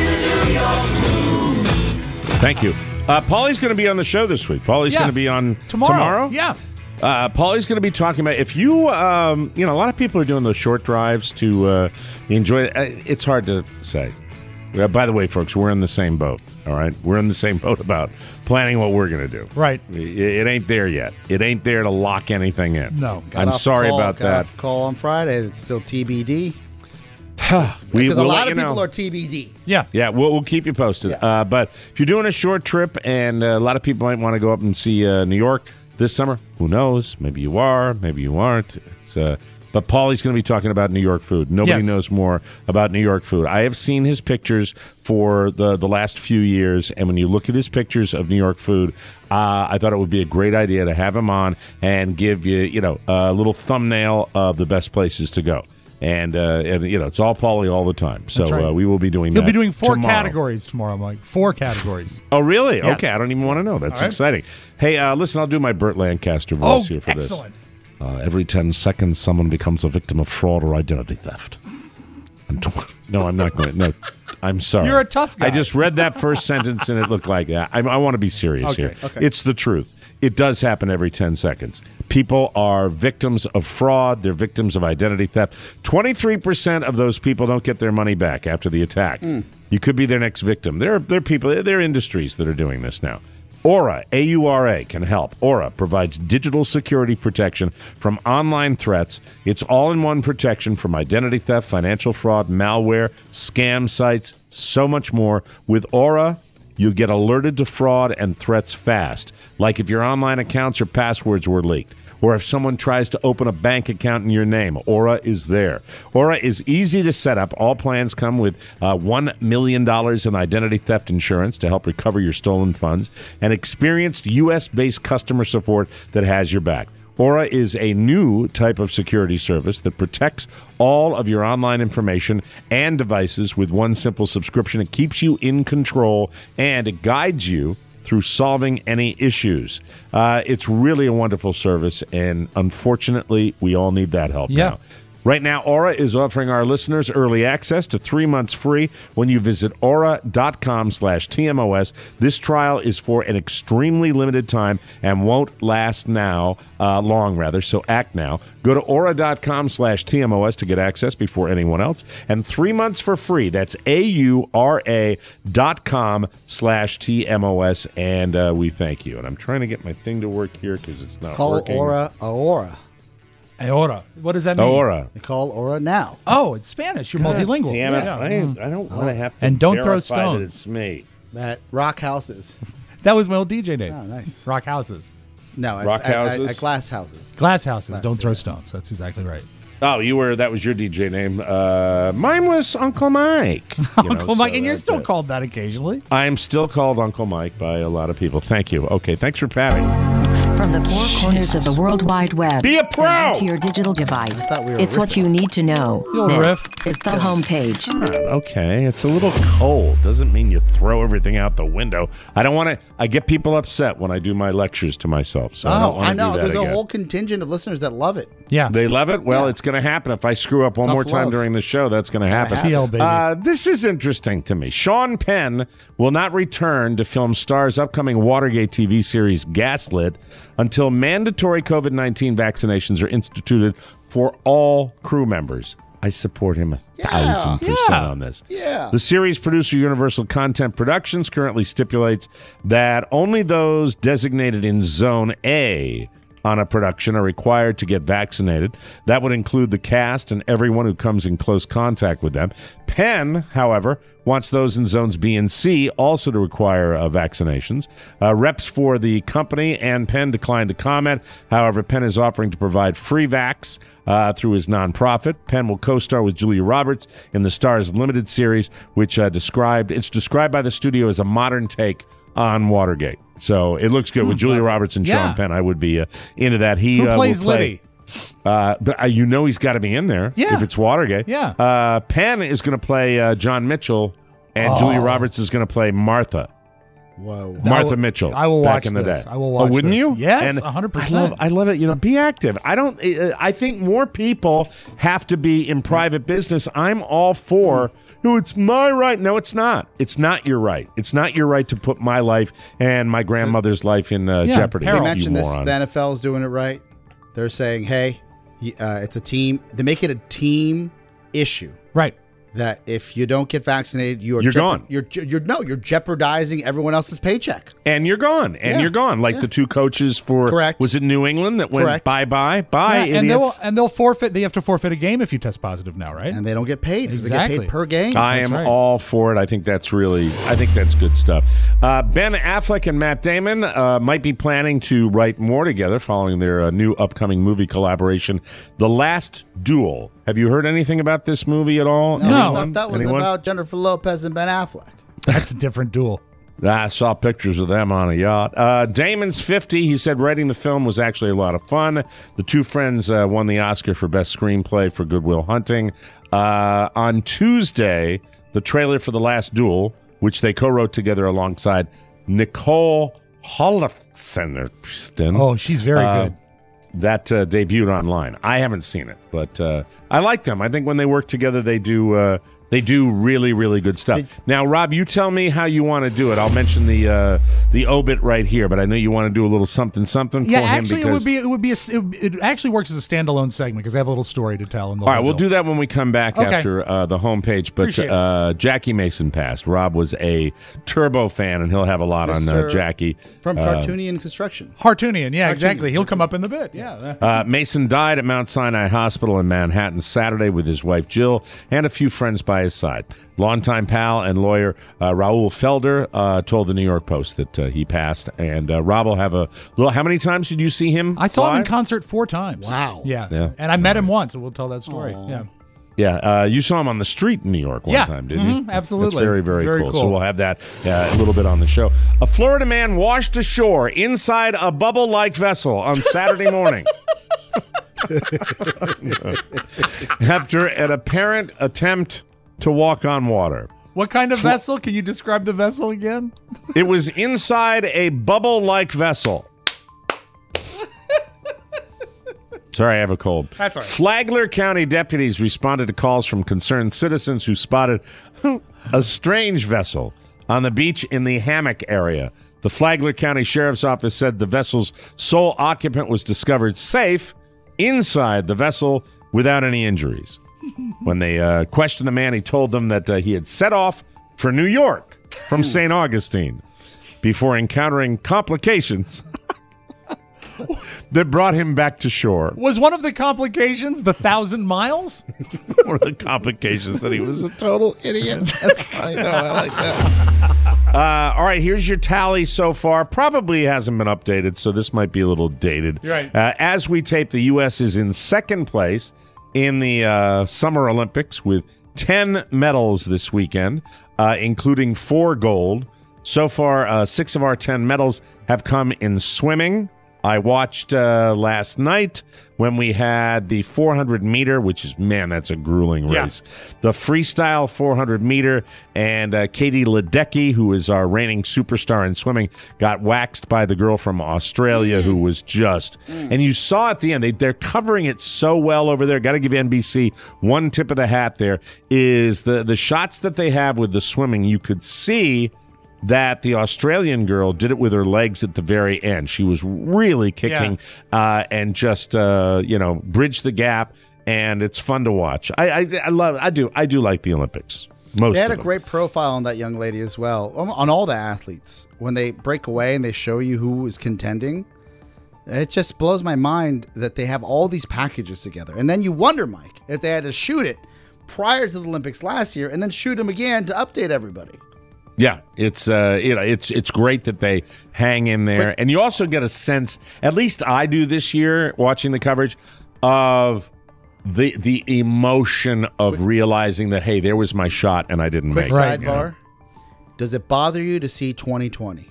Thank you. Paulie's going to be on the show this week. Paulie's going to be on tomorrow? Yeah. Paulie's going to be talking about if you, a lot of people are doing those short drives to enjoy it. It's hard to say. By the way, folks, we're in the same boat. All right, we're in the same boat about planning what we're going to do. Right. It ain't there yet. It ain't there to lock anything in. No. I'm sorry about that. Got call on Friday. It's still TBD. Because Because a lot of people are TBD. Yeah. Yeah, we'll keep you posted. Yeah. But if you're doing a short trip and a lot of people might want to go up and see New York this summer, who knows? Maybe you are, maybe you aren't. But Paulie's going to be talking about New York food. Nobody knows more about New York food. I have seen his pictures for the last few years, and when you look at his pictures of New York food, I thought it would be a great idea to have him on and give you, a little thumbnail of the best places to go. And it's all Paulie all the time. So right. We will be doing that. He'll be doing 4 tomorrow. categories tomorrow, Mike. 4 categories. Oh, really? Yes. Okay, I don't even want to know. That's All right. exciting. Hey, listen, I'll do my Burt Lancaster voice here for this. Excellent. Every 10 seconds, someone becomes a victim of fraud or identity theft. No, I'm not going. No, I'm sorry. You're a tough guy. I just read that first sentence and it looked like that. I want to be serious here. Okay. It's the truth. It does happen every 10 seconds. People are victims of fraud. They're victims of identity theft. 23% of those people don't get their money back after the attack. You could be their next victim. There are people, there are industries that are doing this now. Aura, A-U-R-A, can help. Aura provides digital security protection from online threats. It's all-in-one protection from identity theft, financial fraud, malware, scam sites, so much more. With Aura, you'll get alerted to fraud and threats fast, like if your online accounts or passwords were leaked, or if someone tries to open a bank account in your name. Aura is there. Aura is easy to set up. All plans come with $1 million in identity theft insurance to help recover your stolen funds, and experienced U.S.-based customer support that has your back. Aura is a new type of security service that protects all of your online information and devices with one simple subscription. It keeps you in control, and it guides you through solving any issues. It's really a wonderful service, and unfortunately, we all need that help now. Right now, Aura is offering our listeners early access to 3 months free when you visit aura.com/TMOS. This trial is for an extremely limited time and won't last long, so act now. Go to aura.com/TMOS to get access before anyone else. And 3 months for free. That's aura.com/TMOS. And we thank you. And I'm trying to get my thing to work here because it's not working. Call Aura. Aura. What does that mean? Aura. They call Aura now. Oh, it's Spanish. You're multilingual. Damn it. Yeah. I don't want to have to And don't throw verify that stones. it's me. At Rock Houses. That was my old DJ name. Oh, nice. Rock houses. No, Rock houses? at Glass Houses. Glass houses. Don't throw stones. That's exactly right. Oh, that was your DJ name. Mine was Uncle Mike. Uncle Mike. And you're still called that occasionally. I'm still called Uncle Mike by a lot of people. Thank you. Okay, thanks for patting. From the four corners of the World Wide Web. Be a pro! And to your digital device. It's what you need to know. This is the homepage. Okay, it's a little cold. Doesn't mean you throw everything out the window. I don't want to. I get people upset when I do my lectures to myself. So I know. do that There's again. a whole contingent of listeners that love it. Yeah. They love it? Well, it's going to happen. If I screw up one Tough more time love. during the show, that's going to happen. TL, baby. This is interesting to me. Sean Penn will not return to film Star's upcoming Watergate TV series Gaslit until mandatory COVID-19 vaccinations are instituted for all crew members. I support him 1,000% on this. Yeah. The series producer, Universal Content Productions, currently stipulates that only those designated in Zone A on a production are required to get vaccinated. That would include the cast and everyone who comes in close contact with them. Penn, however, wants those in Zones B and C also to require vaccinations. Reps for the company and Penn declined to comment. However, Penn is offering to provide free vax through his nonprofit. Penn will co-star with Julia Roberts in the Starz Limited series, which it's described by the studio as a modern take on Watergate. So it looks good with Julia Roberts and Sean Penn. I would be into that. Who plays Liddy? But he's got to be in there if it's Watergate. Yeah. Penn is going to play John Mitchell, and Julia Roberts is going to play Martha. Whoa. Martha Mitchell. I will back watch in the this. day. I will watch wouldn't this. you? Yes, And 100%. I love it. Be active. I think more people have to be in private business. I'm all for, it's my right. No, it's not. It's not your right. It's not your right to put my life and my grandmother's life in jeopardy. They you mentioned this. moron. The NFL is doing it right. They're saying, hey, it's a team. They make it a team issue. Right. That if you don't get vaccinated, you're gone. You're jeopardizing everyone else's paycheck. And you're gone. You're gone. Like the two coaches for, Correct. Was it New England that went Correct. bye, Yeah, idiots. and they'll forfeit. They have to forfeit a game if you test positive now, right? And they don't get paid. Exactly. They get paid per game. I am all for it. I think that's good stuff. Ben Affleck and Matt Damon might be planning to write more together following their new upcoming movie collaboration, The Last Duel. Have you heard anything about this movie at all? No. I thought that was about Jennifer Lopez and Ben Affleck. That's a different duel. I saw pictures of them on a yacht. Damon's 50. He said writing the film was actually a lot of fun. The two friends won the Oscar for Best Screenplay for Good Will Hunting. On Tuesday, the trailer for The Last Duel, which they co-wrote together alongside Nicole Holofcener. Oh, she's very good. That debuted online. I haven't seen it, but I like them. I think when they work together, they do really, really good stuff. Now, Rob, you tell me how you want to do it. I'll mention the obit right here, but I know you want to do a little something for him. Actually, it actually works as a standalone segment because I have a little story to tell. All right, we'll do that when we come back after the homepage. But Jackie Mason passed. Rob was a Turbo fan, and he'll have a lot on Jackie. From Tartunian Construction. Hartunian, yeah, exactly. He'll come up in the bit, yeah. Mason died at Mount Sinai Hospital in Manhattan Saturday with his wife Jill and a few friends by his side. Longtime pal and lawyer Raul Felder told the New York Post that he passed. And Rob will have a little. How many times did you see him? I saw him in live? concert 4 times. Wow. Yeah. And I met him once, and we'll tell that story. Aww. Yeah. Yeah, you saw him on the street in New York one time, didn't you? Absolutely. That's very, very cool. So we'll have that a little bit on the show. A Florida man washed ashore inside a bubble-like vessel on Saturday morning. After an apparent attempt to walk on water. What kind of vessel? Can you describe the vessel again? It was inside a bubble-like vessel. Sorry, I have a cold. That's all right. Flagler County deputies responded to calls from concerned citizens who spotted a strange vessel on the beach in the Hammock area. The Flagler County Sheriff's Office said the vessel's sole occupant was discovered safe inside the vessel without any injuries. When they questioned the man, he told them that he had set off for New York from St. Augustine before encountering complications that brought him back to shore. Was one of the complications the 1,000 miles? One of the complications that he was a total idiot. That's funny. No, I like that. All right, here's your tally so far. Probably hasn't been updated, so this might be a little dated. Right. As we tape, the U.S. is in second place in the Summer Olympics with 10 medals this weekend, including 4 gold. So far, 6 of our 10 medals have come in swimming, I watched last night when we had the 400 meter, which is, man, that's a grueling race. Yeah. The freestyle 400 meter, and Katie Ledecky, who is our reigning superstar in swimming, got waxed by the girl from Australia who was just, and you saw at the end, they're covering it so well over there. Got to give NBC one tip of the hat there, is the shots that they have with the swimming. You could see that the Australian girl did it with her legs at the very end. She was really kicking and just bridged the gap, and it's fun to watch. I do like the Olympics. Most they had of a them. great profile on that young lady as well, on all the athletes. When they break away and they show you who is contending, it just blows my mind that they have all these packages together. And then you wonder, Mike, if they had to shoot it prior to the Olympics last year and then shoot them again to update everybody. Yeah, it's great that they hang in there, and you also get a sense, at least I do this year, watching the coverage, of the emotion of realizing that, hey, there was my shot and I didn't make it. Quick sidebar: does it bother you to see 2020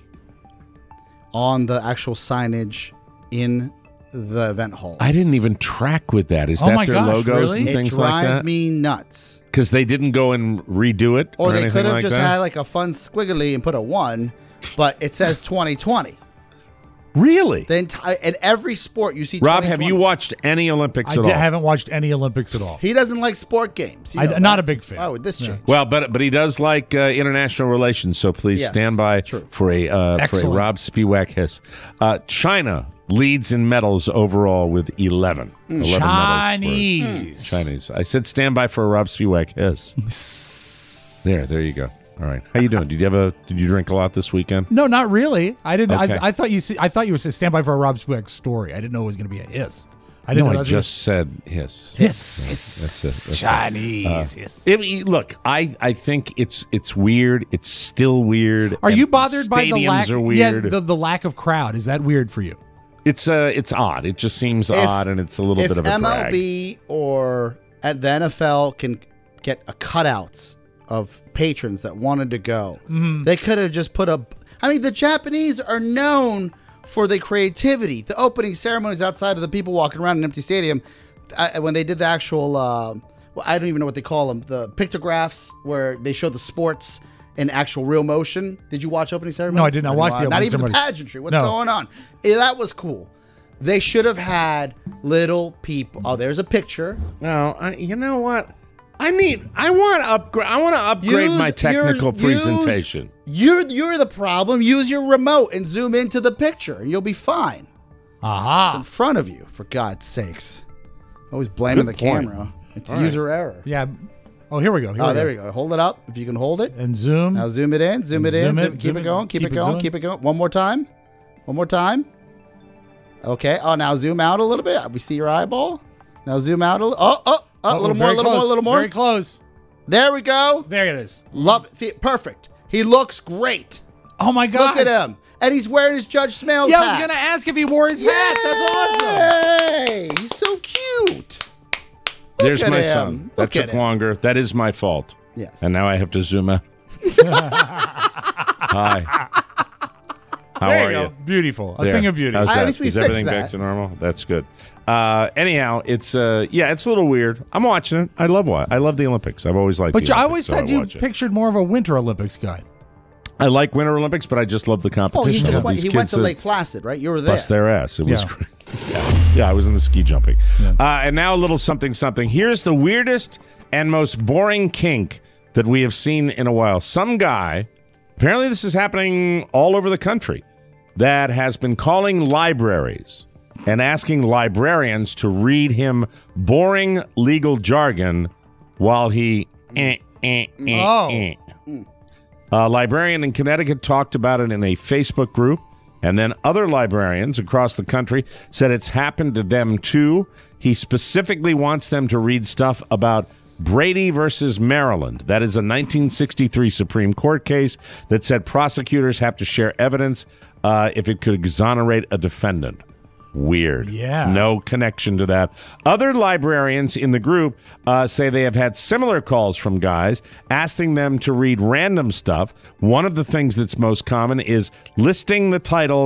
on the actual signage in the event hall? I didn't even track with that. Is that their logos and things like that? It drives me nuts. Because they didn't go and redo it? Or they could have like just that? had like a fun squiggly and put a 1, but it says 2020. Really? The entire, in every sport you see 2020. Rob, have you watched any Olympics at all? I haven't watched any Olympics at all. He doesn't like sport games. I'm not a big fan. Oh, this change. Well, but he does like international relations, so please stand by for a Rob Spiewak hiss. China leads in medals overall with 11. 11 Chinese. Chinese. I said stand by for a Rob Spiewak hiss. There you go. All right. How you doing? Did you drink a lot this weekend? No, not really. I didn't. Okay. I thought you were stand by for a Rob Spiewak story. I didn't know it was going to be a hiss. I didn't know I just said hiss. Hiss. Chinese. Look, I think it's weird. It's still weird. Are you bothered by the lack? Stadiums are weird. Yeah, the lack of crowd. Is that weird for you? It's odd. It just seems odd, and it's a little bit of a drag. If MLB or at the NFL can get cutouts of patrons that wanted to go, they could have just put the Japanese are known for the creativity. The opening ceremonies outside of the people walking around an empty stadium, when they did the actual, I don't even know what they call them, the pictographs where they show the sports in actual real motion. Did you watch opening ceremony? No, I did not watch the opening Not even ceremony. the pageantry. What's going on? Yeah, that was cool. They should have had little people. Oh, there's a picture. No, you know what? I want to upgrade my technical presentation. You're the problem. Use your remote and zoom into the picture, and you'll be fine. Aha! It's in front of you, for God's sakes. Always blaming the camera. It's user error. Yeah. Oh, here we go. There we go. Hold it up if you can hold it. And zoom. Now zoom it in. Zoom it in. Keep it going. Keep it going. Keep it going. One more time. Okay. Oh, now zoom out a little bit. We see your eyeball. Now zoom out a little. A little more. Very close. There we go. There it is. Love it. See it. Perfect. He looks great. Oh my God. Look at him. And he's wearing his Judge Smails hat. Yeah, I was going to ask if he wore his hat. That's awesome. Hey, he's so cute. There's my son. That took longer. That is my fault. Yes. And now I have to zoom out. Hi. How are you? Beautiful. A thing of beauty. How's that? At least we is fixed everything that. back to normal? That's good. Anyhow, it's it's a little weird. I'm watching it. I love the Olympics. I've always liked But the I Olympics. always had you pictured more of a Winter Olympics guy. I like Winter Olympics, but I just love the competition. Oh, he went to Lake Placid, right? You were there. Bust their ass. It was great. Yeah, I was in the ski jumping. Yeah. And now a little something. Here's the weirdest and most boring kink that we have seen in a while. Some guy, apparently this is happening all over the country, that has been calling libraries and asking librarians to read him boring legal jargon while he A librarian in Connecticut talked about it in a Facebook group, and then other librarians across the country said it's happened to them too. He specifically wants them to read stuff about Brady versus Maryland. That is a 1963 Supreme Court case that said prosecutors have to share evidence if it could exonerate a defendant. Weird. Yeah. No connection to that. Other librarians in the group say they have had similar calls from guys asking them to read random stuff. One of the things that's most common is listing the titles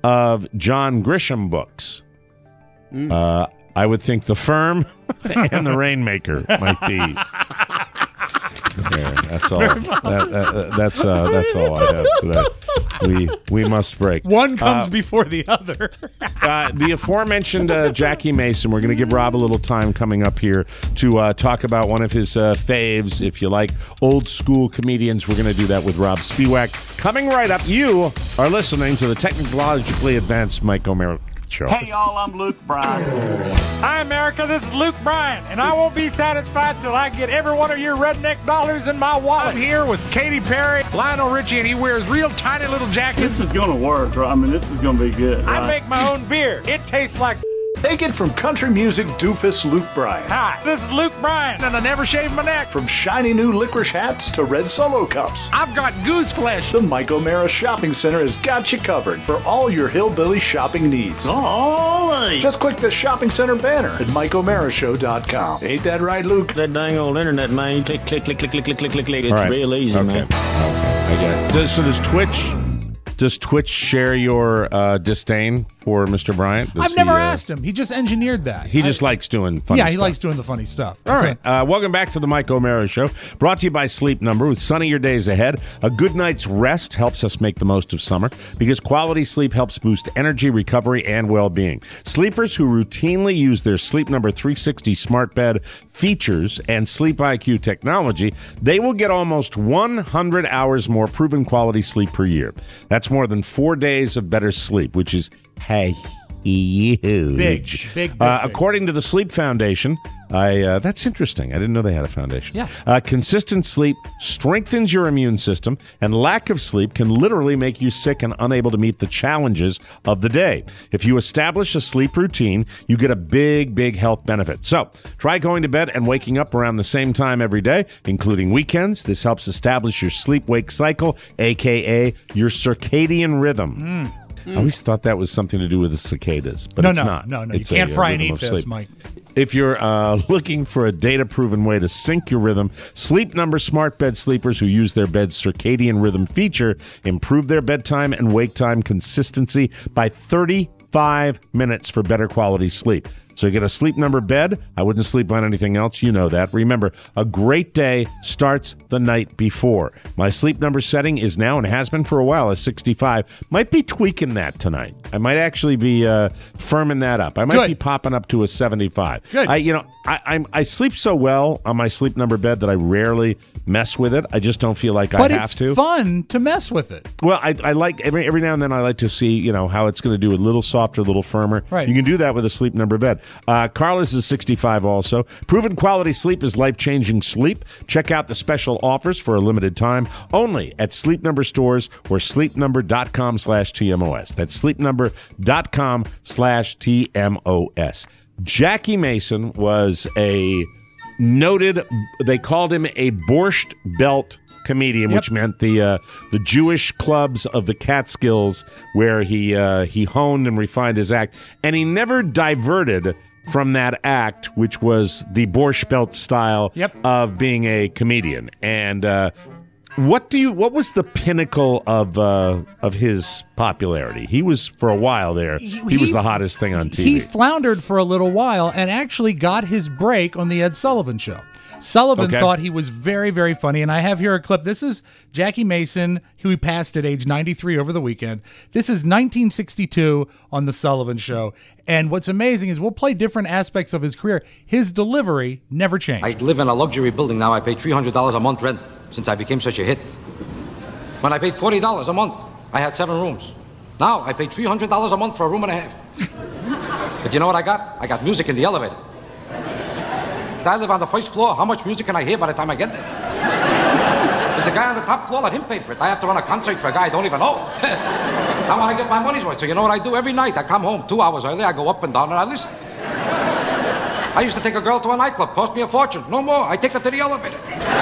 of John Grisham books. I would think The Firm and The Rainmaker might be. There, that's all. That's all I have today. We must break. One comes before the other. The aforementioned Jackie Mason. We're going to give Rob a little time coming up here to talk about one of his faves. If you like old school comedians, we're going to do that with Rob Spiewak. Coming right up, you are listening to the technologically advanced Mike O'Meara Show. Hey, y'all, I'm Luke Bryan. Hi, America, this is Luke Bryan, and I won't be satisfied till I get every one of your redneck dollars in my wallet. I'm here with Katy Perry, Lionel Richie, and he wears real tiny little jackets. This is going to work, right? I mean, this is going to be good. Right? I make my own beer. It tastes like... Take it from country music doofus Luke Bryan. Hi, this is Luke Bryan, and I never shave my neck. From shiny new licorice hats to red Solo cups, I've got goose flesh. The Mike O'Meara Shopping Center has got you covered for all your hillbilly shopping needs. Oh, just click the Shopping Center banner at MikeO'MearaShow.com. Ain't that right, Luke? That dang old internet, man. You click, click, click, click, click, click, click, click, click. It's right. real easy, man. Okay, I get it. So does Twitch share your disdain for Mr. Bryant? I've never asked him. He just engineered that. He just likes doing funny stuff. Yeah, he likes doing the funny stuff. All right. Welcome back to the Mike O'Meara Show. Brought to you by Sleep Number. With sunnier days ahead, a good night's rest helps us make the most of summer because quality sleep helps boost energy, recovery, and well-being. Sleepers who routinely use their Sleep Number 360 smart bed features and Sleep IQ technology, they will get almost 100 hours more proven quality sleep per year. That's more than 4 days of better sleep, which is huge. Big. According to the Sleep Foundation, that's interesting. I didn't know they had a foundation. Yeah. Consistent sleep strengthens your immune system, and lack of sleep can literally make you sick and unable to meet the challenges of the day. If you establish a sleep routine, you get a big health benefit. So try going to bed and waking up around the same time every day, including weekends. This helps establish your sleep-wake cycle, a.k.a. your circadian rhythm. I always thought that was something to do with the cicadas, but it's not. No, it's you can't fry and eat this, Mike. If you're looking for a data-proven way to sync your rhythm, Sleep Number smart bed sleepers who use their bed's circadian rhythm feature improve their bedtime and wake time consistency by 35 minutes for better quality sleep. So you get a Sleep Number bed. I wouldn't sleep on anything else. You know that. Remember, a great day starts the night before. My Sleep Number setting is now and has been for a while a 65. Might be tweaking that tonight. I might actually be firming that up. I might be popping up to a 75. Good. I sleep so well on my Sleep Number bed that I rarely mess with it. I just don't feel like I have to. But it's fun to mess with it. Well, I like every now and then I like to see how it's going to do a little softer, a little firmer. Right. You can do that with a Sleep Number bed. Carlos is 65 also. Proven quality sleep is life-changing sleep. Check out the special offers for a limited time only at Sleep Number stores or sleepnumber.com/TMOS. That's sleepnumber.com/TMOS. Jackie Mason was a noted, they called him a Borscht Belt comedian, which meant the Jewish clubs of the Catskills, where he honed and refined his act, and he never diverted from that act, which was the Borscht Belt style of being a comedian. And what was the pinnacle of his popularity? He was, for a while there, he was the hottest thing on TV. He floundered for a little while and actually got his break on the Ed Sullivan Show. Sullivan thought he was very, very funny, and I have here a clip. This is Jackie Mason, who he passed at age 93 over the weekend. This is 1962 on The Sullivan Show, and what's amazing is we'll play different aspects of his career. His delivery never changed. I live in a luxury building now. I pay $300 a month rent since I became such a hit. When I paid $40 a month, I had 7 rooms. Now I pay $300 a month for a room and a half. But you know what I got? I got music in the elevator. I live on the first floor. How much music can I hear by the time I get there? There's a guy on the top floor. Let him pay for it. I have to run a concert for a guy I don't even know. I want to get my money's worth. So you know what I do? Every night I come home 2 hours early. I go up and down and I listen. I used to take a girl to a nightclub. Cost me a fortune. No more. I take her to the elevator.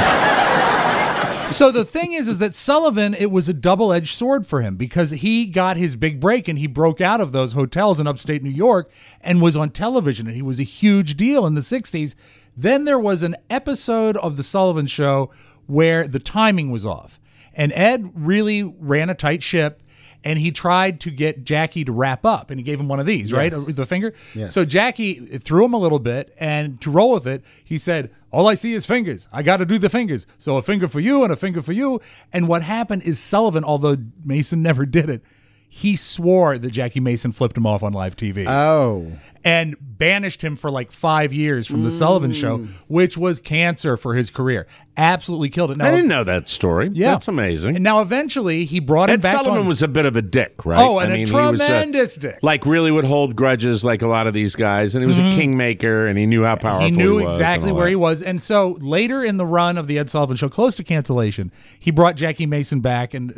So the thing is that Sullivan, it was a double-edged sword for him because he got his big break and he broke out of those hotels in upstate New York and was on television, and he was a huge deal in the 60s. Then there was an episode of The Sullivan Show where the timing was off, and Ed really ran a tight ship, and he tried to get Jackie to wrap up, and he gave him one of these, right? The finger. Yes. So Jackie threw him a little bit, and to roll with it, he said, all I see is fingers. I got to do the fingers. So a finger for you and a finger for you. And what happened is Sullivan, although Mason never did it, he swore that Jackie Mason flipped him off on live TV. Oh. And banished him for like 5 years from the Sullivan Show, which was cancer for his career. Absolutely killed it. Now, I didn't know that story. Yeah. That's amazing. And now eventually he brought him Ed back Sullivan on. was a bit of a dick, right? Oh, and I mean, a tremendous dick. Like, really would hold grudges like a lot of these guys. And he was a kingmaker, and he knew how powerful he was. He knew exactly where he was. And so later in the run of the Ed Sullivan Show, close to cancellation, he brought Jackie Mason back and,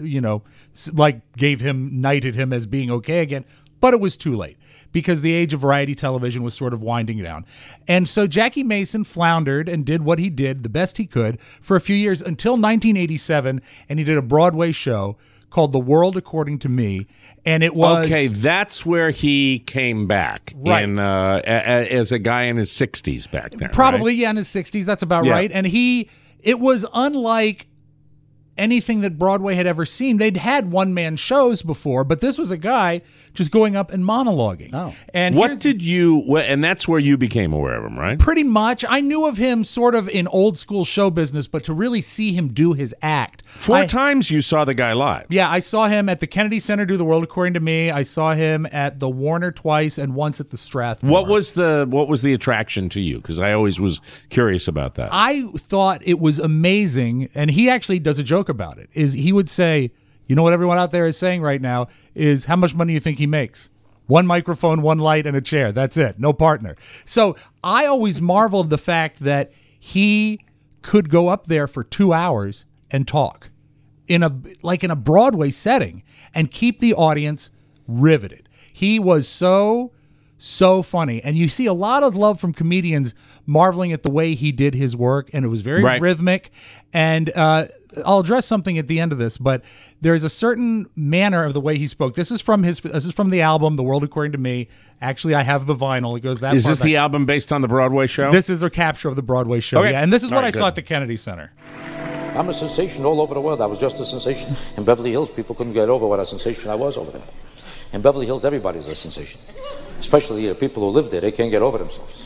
knighted him as being okay again. But it was too late because the age of variety television was sort of winding down. And so Jackie Mason floundered and did what he did, the best he could, for a few years until 1987, and he did a Broadway show called The World According to Me, and it was... Okay, that's where he came back, right, as a guy in his 60s back then, probably, right? Yeah, in his 60s, that's about right. And it was unlike anything that Broadway had ever seen. They'd had one-man shows before, but this was a guy just going up and monologuing. Oh. And and that's where you became aware of him, right? Pretty much. I knew of him sort of in old school show business, but to really see him do his act. 4 times you saw the guy live. Yeah, I saw him at the Kennedy Center do The World According to Me. I saw him at the Warner twice and once at the Strathmore. What was the attraction to you? Because I always was curious about that. I thought it was amazing, and he actually does a joke about it. Is he would say, you know what everyone out there is saying right now is how much money do you think he makes? 1 microphone, 1 light, and a chair. That's it. No partner. So I always marveled the fact that he could go up there for 2 hours and talk in a Broadway setting and keep the audience riveted. He was so funny. And you see a lot of love from comedians marveling at the way he did his work, and it was very rhythmic. And I'll address something at the end of this, but there's a certain manner of the way he spoke. This is from the album The World According to Me. Actually, I have the vinyl. It goes that far Is this back. the album based on the Broadway show? This is a capture of the Broadway show. Okay. Yeah, and this is what I good. saw at the Kennedy Center. I'm a sensation all over the world. I was just a sensation. In Beverly Hills, people couldn't get over what a sensation I was over there. In Beverly Hills, everybody's a sensation. Especially the people who live there. They can't get over themselves.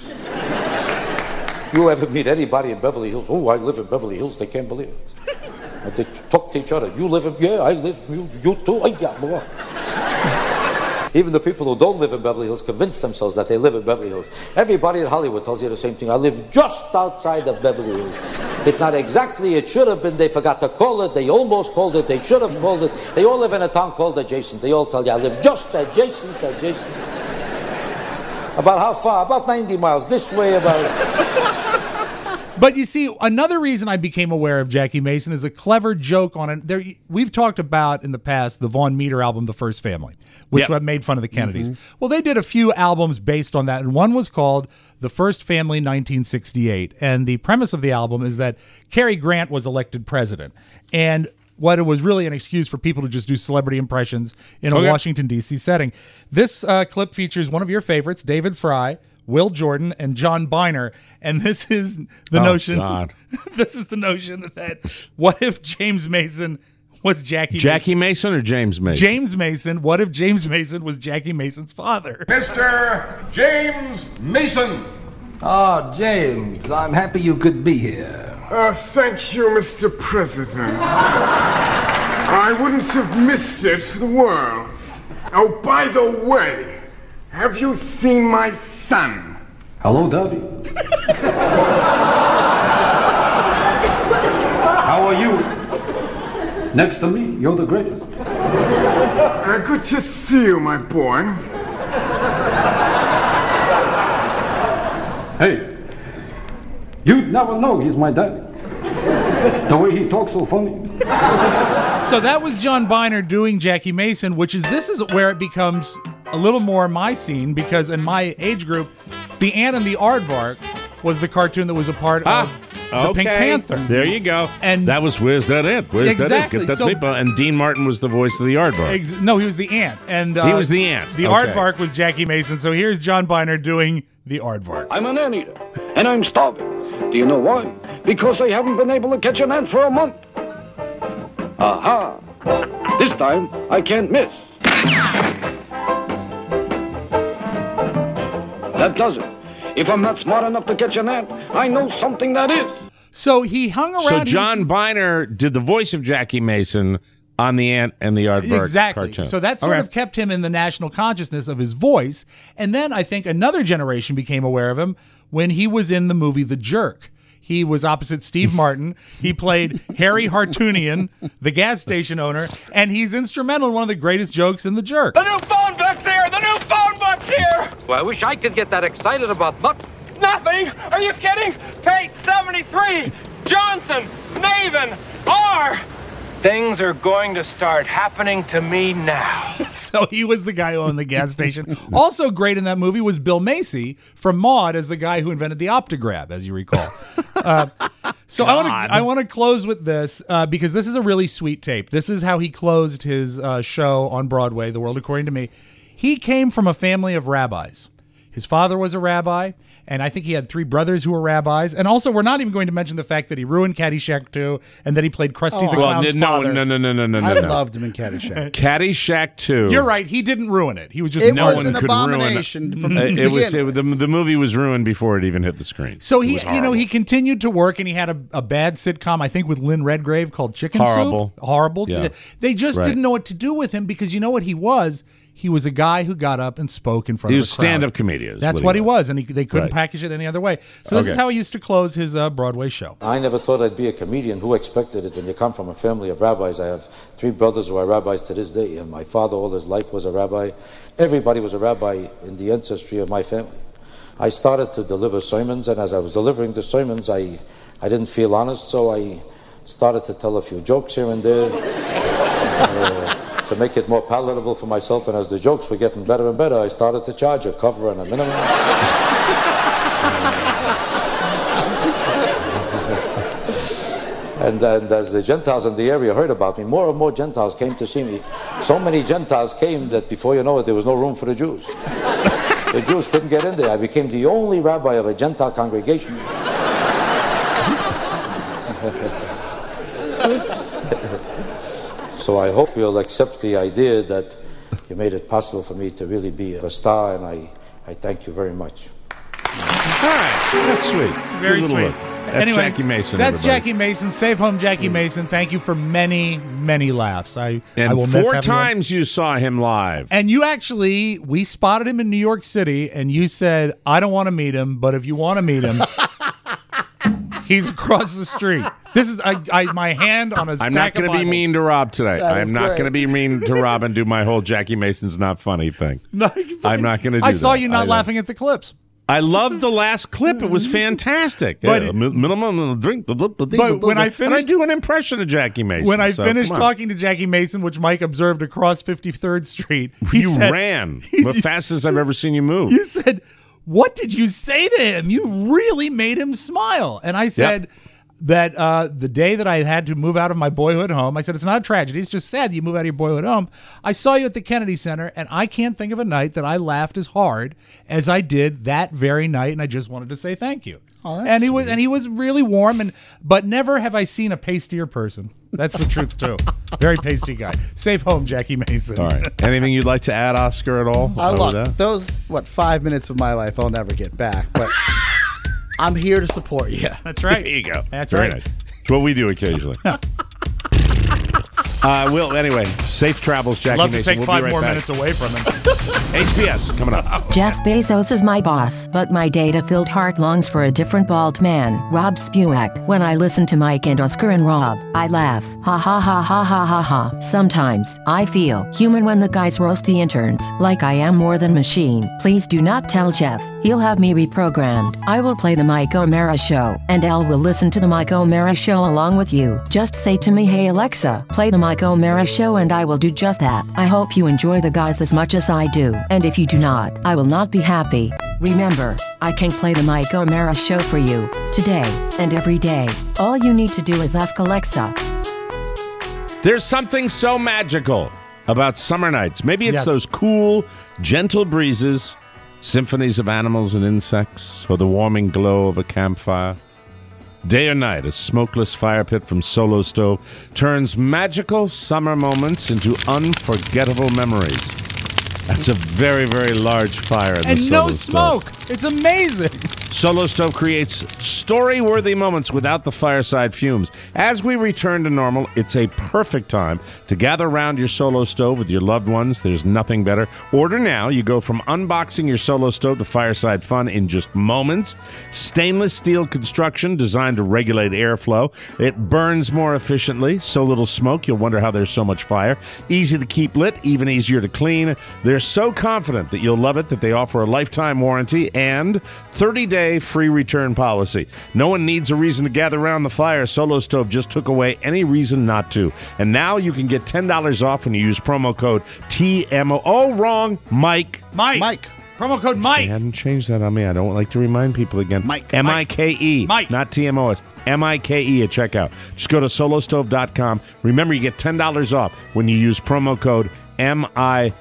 You ever meet anybody in Beverly Hills? Oh, I live in Beverly Hills. They can't believe it. They talk to each other. You live in... Yeah, I live... You too? Even the people who don't live in Beverly Hills convince themselves that they live in Beverly Hills. Everybody in Hollywood tells you the same thing. I live just outside of Beverly Hills. It's not exactly, it should have been. They forgot to call it. They almost called it. They should have called it. They all live in a town called Adjacent. They all tell you, I live just adjacent. About how far? About 90 miles. This way, about... But you see, another reason I became aware of Jackie Mason is a clever joke on it. We've talked about in the past the Vaughn Meader album, The First Family, which made fun of the Kennedys. Mm-hmm. Well, they did a few albums based on that, and one was called The First Family 1968. And the premise of the album is that Cary Grant was elected president. And what it was really an excuse for people to just do celebrity impressions in a Washington, D.C. setting. This clip features one of your favorites, David Frye, Will Jordan, and John Biner. And this is the notion. God. This is the notion that what if James Mason was Jackie Mason or James Mason? James Mason. What if James Mason was Jackie Mason's father? Mr. James Mason. Oh, James, I'm happy you could be here. Thank you, Mr. President. I wouldn't have missed it for the world. Oh, by the way, have you seen my son? Hello, Daddy. How are you? Next to me, you're the greatest. Good to see you, my boy. Hey, you'd never know he's my daddy. The way he talks so funny. So that was John Biner doing Jackie Mason, this is where it becomes a little more my scene, because in my age group, The Ant and the Aardvark was the cartoon that was a part of the Pink Panther. There you go. And that was Where's That Ant? Where's that Ant? Get that paper. And Dean Martin was the voice of the Aardvark. No, he was the Ant. And he was the Ant. The Aardvark was Jackie Mason. So here's John Biner doing the Aardvark. I'm an anteater, and I'm starving. Do you know why? Because I haven't been able to catch an ant for a month. Aha! This time, I can't miss. That does it. If I'm not smart enough to catch an ant, I know something that is. So he hung around. So John Biner did the voice of Jackie Mason on the Ant and the Aardvark cartoon. So that sort of kept him in the national consciousness of his voice. And then I think another generation became aware of him when he was in the movie The Jerk. He was opposite Steve Martin. He played Harry Hartunian, the gas station owner, and he's instrumental in one of the greatest jokes in The Jerk. The new phone book's here! The new phone book's here! Well, I wish I could get that excited about nothing. Nothing? Are you kidding? Pate 73, Johnson, Naven, R. Things are going to start happening to me now. So he was the guy who owned the gas station. Also great in that movie was Bill Macy from Maude as the guy who invented the Optograph, as you recall. So I want to close with this because this is a really sweet tape. This is how he closed his show on Broadway, The World According to Me. He came from a family of rabbis. His father was a rabbi. And I think he had 3 brothers who were rabbis. And also, we're not even going to mention the fact that he ruined Caddyshack 2 and that he played Krusty the Clown's father. No. I loved him in Caddyshack. Caddyshack 2. You're right. He didn't ruin it. He was just no one an could abomination ruin it. from the The movie was ruined before it even hit the screen. So he continued to work, and he had a bad sitcom, I think, with Lynn Redgrave called Chicken Soup. Horrible. Yeah. They just didn't know what to do with him because you know what he was? He was a guy who got up and spoke in front of He a was crowd. stand-up comedian. That's what he was, and they couldn't package it any other way. So this is how he used to close his Broadway show. I never thought I'd be a comedian. Who expected it when you come from a family of rabbis? I have 3 brothers who are rabbis to this day, and my father all his life was a rabbi. Everybody was a rabbi in the ancestry of my family. I started to deliver sermons, and as I was delivering the sermons, I didn't feel honest, so I started to tell a few jokes here and there. To make it more palatable for myself, and as the jokes were getting better and better, I started to charge a cover and a minimum. And as the Gentiles in the area heard about me, more and more Gentiles came to see me. So many Gentiles came that before you know it, there was no room for the Jews. The Jews couldn't get in there. I became the only rabbi of a Gentile congregation. So I hope you'll accept the idea that you made it possible for me to really be a star, and I thank you very much. All right. That's sweet. Very sweet. Look. That's Jackie Mason. That's everybody. Jackie Mason. Safe home, Jackie Mason. Thank you for many, many laughs. I will miss 4 having times you saw him live. And we spotted him in New York City, and you said, I don't want to meet him, but if you want to meet him, he's across the street. This is my hand on a stack I'm not going to be mean to Rob today. I'm not great. going to be mean to Rob and do my whole Jackie Mason's not funny thing. No, I'm not going to do that. I saw you not laughing at the clips. I loved the last clip. It was fantastic. But minimum drink. But when I finished, and I do an impression of Jackie Mason. When I finished talking to Jackie Mason, which Mike observed across 53rd Street, you ran the fastest I've ever seen you move. You said, "What did you say to him? You really made him smile." And I said that the day that I had to move out of my boyhood home, I said, it's not a tragedy. It's just sad that you move out of your boyhood home. I saw you at the Kennedy Center, and I can't think of a night that I laughed as hard as I did that very night, and I just wanted to say thank you. Oh, that's sweet. He was really warm, but never have I seen a pastier person. That's the truth, too. Very pasty guy. Safe home, Jackie Mason. All right. Anything you'd like to add, Oscar, at all? Look, those 5 minutes of my life I'll never get back, but I'm here to support you. That's right. There you go. That's Very right. nice. It's what we do occasionally. Anyway, safe travels, Jackie Love to Mason. take We'll 5 be right more back. minutes away from him. HBS coming up. Jeff Bezos is my boss, but my data-filled heart longs for a different bald man, Rob Spewak. When I listen to Mike and Oscar and Rob, I laugh. Ha ha ha ha ha ha ha. Sometimes, I feel human when the guys roast the interns, like I am more than machine. Please do not tell Jeff. He'll have me reprogrammed. I will play the Mike O'Mara Show, and Elle will listen to the Mike O'Mara Show along with you. Just say to me, hey Alexa, play the Mike O'Mara Show, and I will do just that. I hope you enjoy the guys as much as I do, and if you do not, I will not be happy. Remember, I can play the Mike O'Mara Show for you, today, and every day. All you need to do is ask Alexa. There's something so magical about summer nights. Maybe it's those cool, gentle breezes, symphonies of animals and insects, or the warming glow of a campfire. Day or night, a smokeless fire pit from Solo Stove turns magical summer moments into unforgettable memories. That's a very, very large fire in the Solo Stove. And no smoke. It's amazing. Solo Stove creates story-worthy moments without the fireside fumes. As we return to normal, it's a perfect time to gather around your Solo Stove with your loved ones. There's nothing better. Order now. You go from unboxing your Solo Stove to fireside fun in just moments. Stainless steel construction designed to regulate airflow. It burns more efficiently, so little smoke. You'll wonder how there's so much fire. Easy to keep lit, even easier to clean. They're so confident that you'll love it that they offer a lifetime warranty and 30-day free return policy. No one needs a reason to gather around the fire. Solo Stove just took away any reason not to. And now you can get $10 off when you use promo code TMO. Oh, wrong. Mike. Promo code Mike. They hadn't changed that on me. I don't like to remind people again. Mike. M-I-K-E. Mike. Not T-M-O-S. M-I-K-E at checkout. Just go to solostove.com. Remember, you get $10 off when you use promo code M-I-K-E.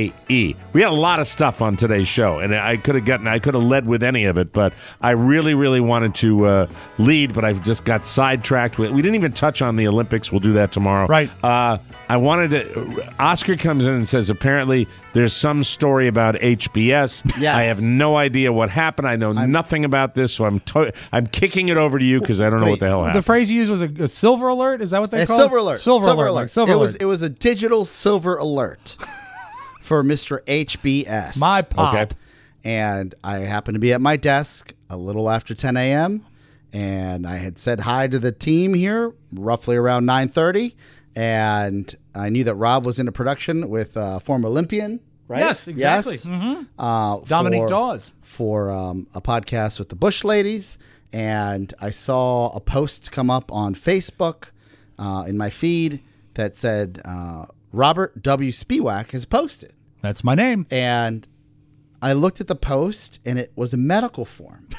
We had a lot of stuff on today's show, and I could have led with any of it, but I really, really wanted to lead, but I've just got sidetracked. We didn't even touch on the Olympics. We'll do that tomorrow. Right. I wanted to. Oscar comes in and says apparently there's some story about HBS. Yes. I have no idea what happened. I know nothing about this, so I'm kicking it over to you because I don't know what the hell happened. The phrase you used was a silver alert. Is that what they call Silver it? alert. Silver alert. Silver alert. It was a digital silver alert for Mr. HBS. My pop. Okay. And I happened to be at my desk a little after 10 a.m. and I had said hi to the team here roughly around 9:30, and I knew that Rob was in a production with former Olympian, right? Yes, exactly. Yes. Mm-hmm. Dominique Dawes. For a podcast with the Bush Ladies, and I saw a post come up on Facebook in my feed that said Robert W. Spiewak has posted. That's my name. And I looked at the post, and it was a medical form.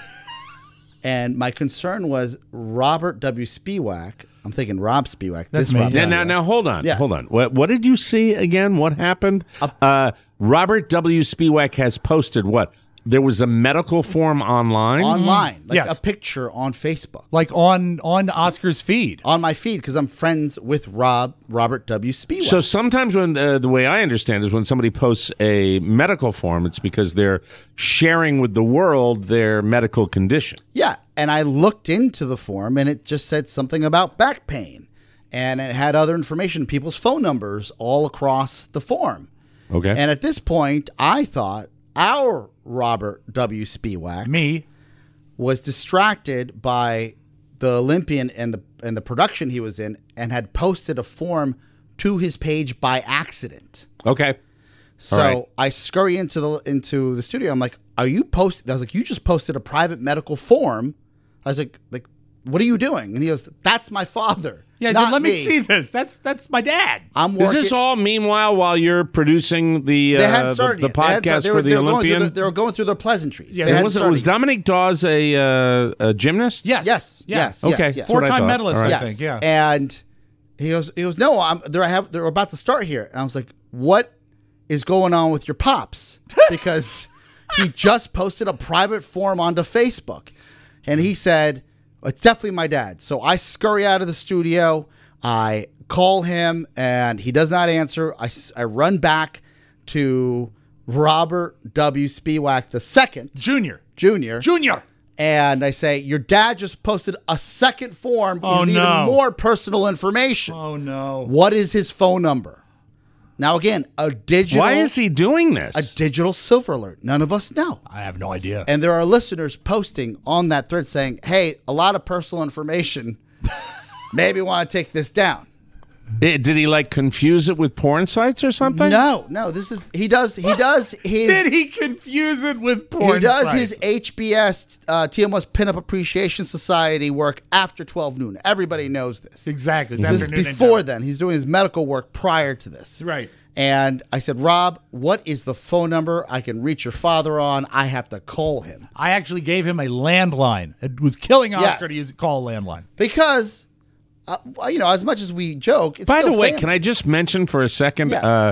And my concern was Robert W. Spiewak. I'm thinking Rob Spiewak. That's me. Now, hold on. Yes. Hold on. What did you see again? What happened? Robert W. Spiewak has posted what? There was a medical form online? Online. Like Yes. a picture on Facebook. Like on Oscar's feed. On my feed, because I'm friends with Robert W. Spiewak. So sometimes when the way I understand is when somebody posts a medical form, it's because they're sharing with the world their medical condition. Yeah, and I looked into the form, and it just said something about back pain. And it had other information, people's phone numbers all across the form. Okay. And at this point, I thought our Robert W. Spiewak was distracted by the Olympian and the production he was in, and had posted a form to his page by accident. Okay. So right. I scurry into the studio. I'm like, "Are you posting?" I was like, "You just posted a private medical form." I was like, "What are you doing?" And he goes, "That's my father." Yeah, I not said, let me me. see this. That's my dad. I'm working. Is this all meanwhile while you're producing the They hadn't started yet. podcast for the Olympian? They were going through their pleasantries. Yeah, They hadn't was started Dominique Dawes a gymnast? Yes. Yes. Okay. Yes. That's what I 4-time thought. medalist, All right. I think. Yeah. And he goes, no, they're about to start here. And I was like, what is going on with your pops? Because he just posted a private form onto Facebook. And he said, it's definitely my dad. So I scurry out of the studio. I call him, and he does not answer. I run back to Robert W. Spiewak II. Junior. And I say, your dad just posted a second form with even more personal information. Oh, no. What is his phone number? Now, again, a digital... Why is he doing this? A digital silver alert. None of us know. I have no idea. And there are listeners posting on that thread saying, hey, a lot of personal information. Maybe want to take this down. Did he confuse it with porn sites or something? No. This is he does his. Did he confuse it with porn? He does sites? his HBS TMO's Pinup Appreciation Society work after 12 noon. Everybody knows this. Exactly. It's This is afternoon before then. He's doing his medical work prior to this. Right. And I said, Rob, what is the phone number I can reach your father on? I have to call him. I actually gave him a landline. It was killing Oscar Yes. to call a landline. Because, as much as we joke, it's By still the way, family. can I just mention for a second, Yes.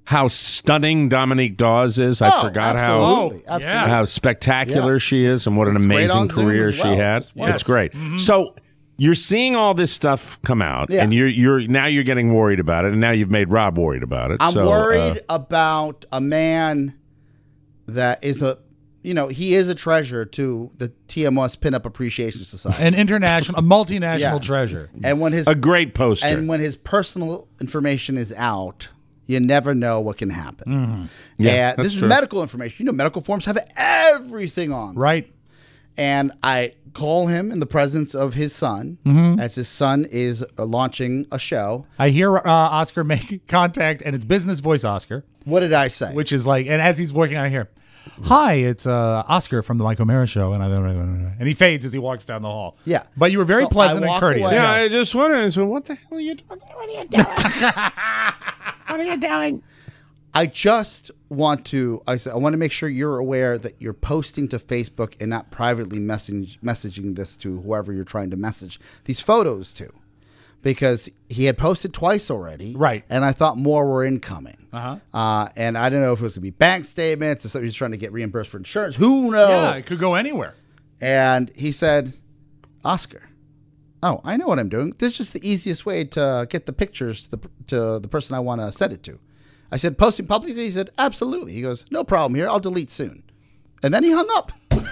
how stunning Dominique Dawes is. I forgot how spectacular she is and what an amazing career she had. It's great. Mm-hmm. So you're seeing all this stuff come out, and you're getting worried about it, and now you've made Rob worried about it. I'm worried about a man that is he is a treasure to the TMS Pinup Appreciation Society. A multinational treasure. And when a great poster. And when his personal information is out, you never know what can happen. Mm-hmm. Yeah, this is medical information. Medical forms have everything on them. Right. And I call him in the presence of his son, as his son is launching a show. I hear Oscar make contact, and it's business voice Oscar. What did I say? Which is and as he's working on it here, hi, it's Oscar from the Mike O'Mara Show, and he fades as he walks down the hall. Yeah, but you were very pleasant and courteous. Away. Yeah, I just wondered, so what the hell are you doing? What are you doing? What are you doing? I just want to. I want to make sure you're aware that you're posting to Facebook and not privately messaging this to whoever you're trying to message these photos to, because he had posted twice already, right? And I thought more were incoming. And I don't know if it was going to be bank statements or something he's trying to get reimbursed for insurance. Who knows? Yeah, it could go anywhere. And he said, Oscar, I know what I'm doing. This is just the easiest way to get the pictures to the person I want to send it to. I said, posting publicly? He said, absolutely. He goes, no problem here. I'll delete soon. And then he hung up.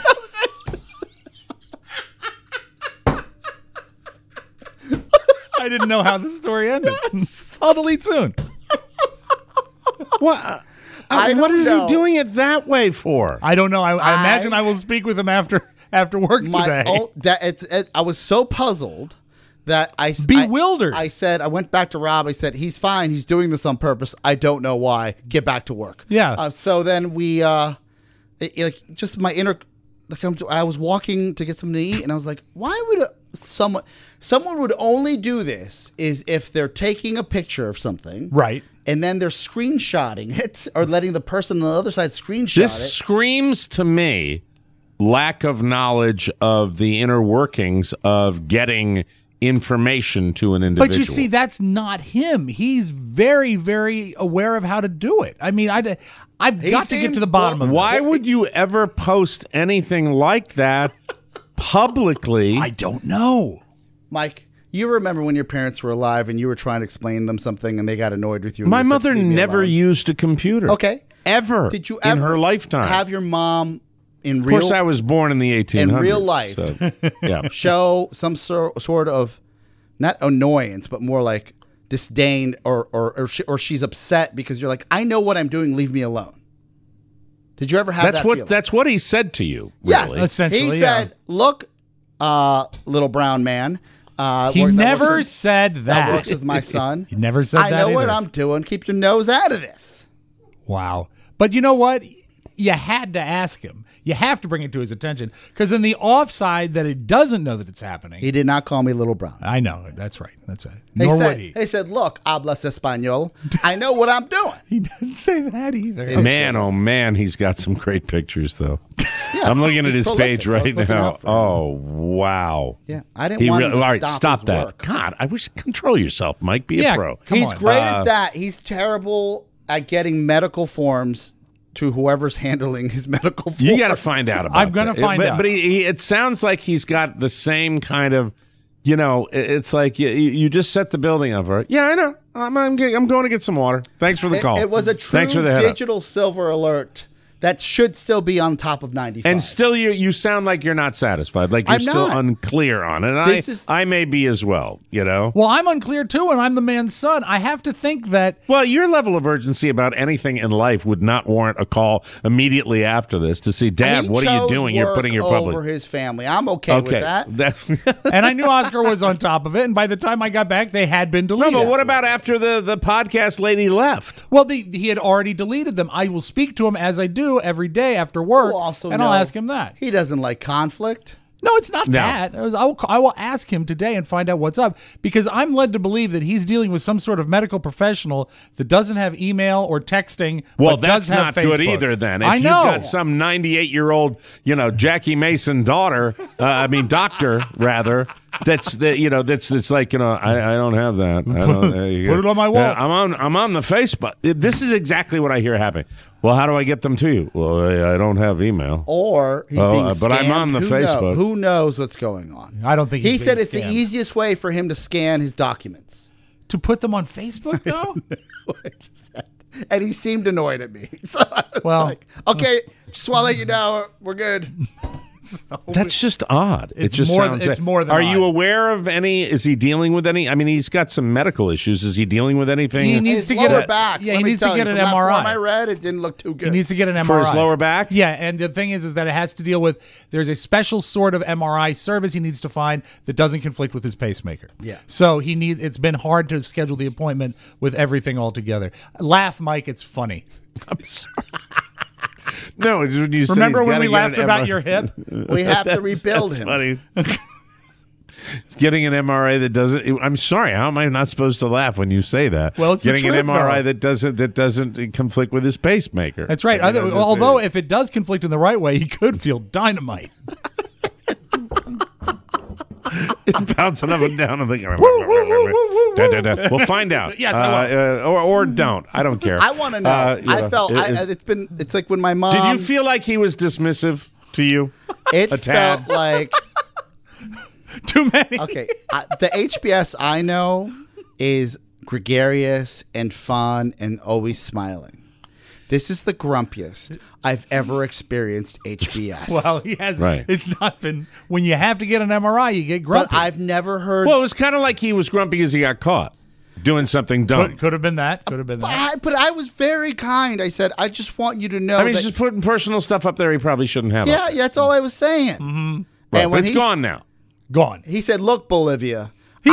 I didn't know how the story ended. Yes. I'll delete soon. What? What is he doing it that way for? I don't know. I imagine I will speak with him after work today. I was so puzzled that bewildered. I went back to Rob. I said, he's fine. He's doing this on purpose. I don't know why. Get back to work. Yeah. So then we, just my inner, I was walking to get something to eat, and I was like, why would someone would only do this is if they're taking a picture of something, right? And then they're screenshotting it or letting the person on the other side screenshot it. This screams to me lack of knowledge of the inner workings of getting information to an individual. But you see, that's not him. He's very, very aware of how to do it. I mean, I've got to get to the bottom of it. Why would you ever post anything like that publicly? I don't know. Mike, you remember when your parents were alive and you were trying to explain them something and they got annoyed with you? My mother never used a computer. Okay. Ever. Did you in her lifetime have your mom in real... Of course, I was born in the 1800s. In real life, so, yeah. show some sort of, not annoyance, but more like disdain or she's upset because you're like, I know what I'm doing, leave me alone. Did you ever have that feeling? That's what he said to you, yes, really. Essentially, he said, look, little brown man. He never said that. That works with my son. He never said that I know either. what I'm doing. Keep your nose out of this. Wow. But you know what? You had to ask him. You have to bring it to his attention, because in the offside that it doesn't know that it's happening. He did not call me little brown. I know. That's right. Nor would he. He said, look, hablas español. I know what I'm doing. He didn't say that either. Oh, man, he's got some great pictures, though. Yeah, I'm looking at his page right now. Oh, wow. Yeah, I didn't want him to all right, stop his that. work. God, I wish control yourself, Mike. Be a pro. He's great at that. He's terrible at getting medical forms to whoever's handling his medical forms. You got to find out about it. I'm going to find out. But it sounds like he's got the same kind of, it's like you just set the building up for it. Yeah, I know. I'm going to get some water. Thanks for the call. It was a true digital silver alert that should still be on top of 95. And still, you sound like you're not satisfied. Like you're still unclear on it. And I may be as well, Well, I'm unclear, too, and I'm the man's son. I have to think that... Well, your level of urgency about anything in life would not warrant a call immediately after this to see, Dad, what are you doing? You're putting your public... over his family. I'm okay with that. And I knew Oscar was on top of it, and by the time I got back, they had been deleted. No, but what about after the podcast lady left? Well, he had already deleted them. I will speak to him as I do every day after work, and I'll ask him that. He doesn't like conflict. No, it's not that. I will ask him today and find out what's up, because I'm led to believe that he's dealing with some sort of medical professional that doesn't have email or texting. Well, but that's does have not Facebook. good either then. If I know. You've got some 98-year-old, Jackie Mason doctor, rather, That's like, I don't have that. I don't, Put it on my wall. I'm on the Facebook. This is exactly what I hear happening. Well, how do I get them to you? Well, I don't have email. Or he's being scammed. But I'm on the Facebook. Who knows what's going on? I don't think he said it's the easiest way for him to scan his documents. To put them on Facebook, though? And he seemed annoyed at me. So I was like, okay, just want to let you know, we're good. That's just odd. It's Are more than you odd. aware of any? Is he dealing with any? I mean, he's got some medical issues. Is he dealing with anything? He needs to get lower back. Yeah, he needs to get an MRI. From I read, it didn't look too good. He needs to get an MRI for his lower back. Yeah, and the thing is that it has to deal with. There's a special sort of MRI service he needs to find that doesn't conflict with his pacemaker. Yeah. So he needs. It's been hard to schedule the appointment with everything all together. Laugh, Mike. It's funny. I'm sorry. No, it's when you remember when we laughed about your hip? We have to rebuild him. Funny. It's getting an MRI that doesn't. I'm sorry. How am I not supposed to laugh when you say that? Well, it's getting the an truth, MRI though. that doesn't conflict with his pacemaker. That's right. Although if it does conflict in the right way, he could feel dynamite. It's bouncing up and down. I'm thinking, we'll find out. Yes, I will. Or don't. I don't care. I want to know. It's like when my mom. Did you feel like he was dismissive to you? It a tad? felt like too many. Okay, the HBS I know is gregarious and fun and always smiling. This is the grumpiest I've ever experienced HBS. Well, he has. Right. It's not been. When you have to get an MRI, you get grumpy. But I've never heard. Well, it was kind of like he was grumpy because he got caught doing something dumb. Could have been that. Could have been that. But I was very kind. I said, I just want you to know. I mean, he's just putting personal stuff up there he probably shouldn't have. Yeah, that's all I was saying. Mm-hmm. Right, and but it's gone now. Gone. He said, "Look, Bolivia."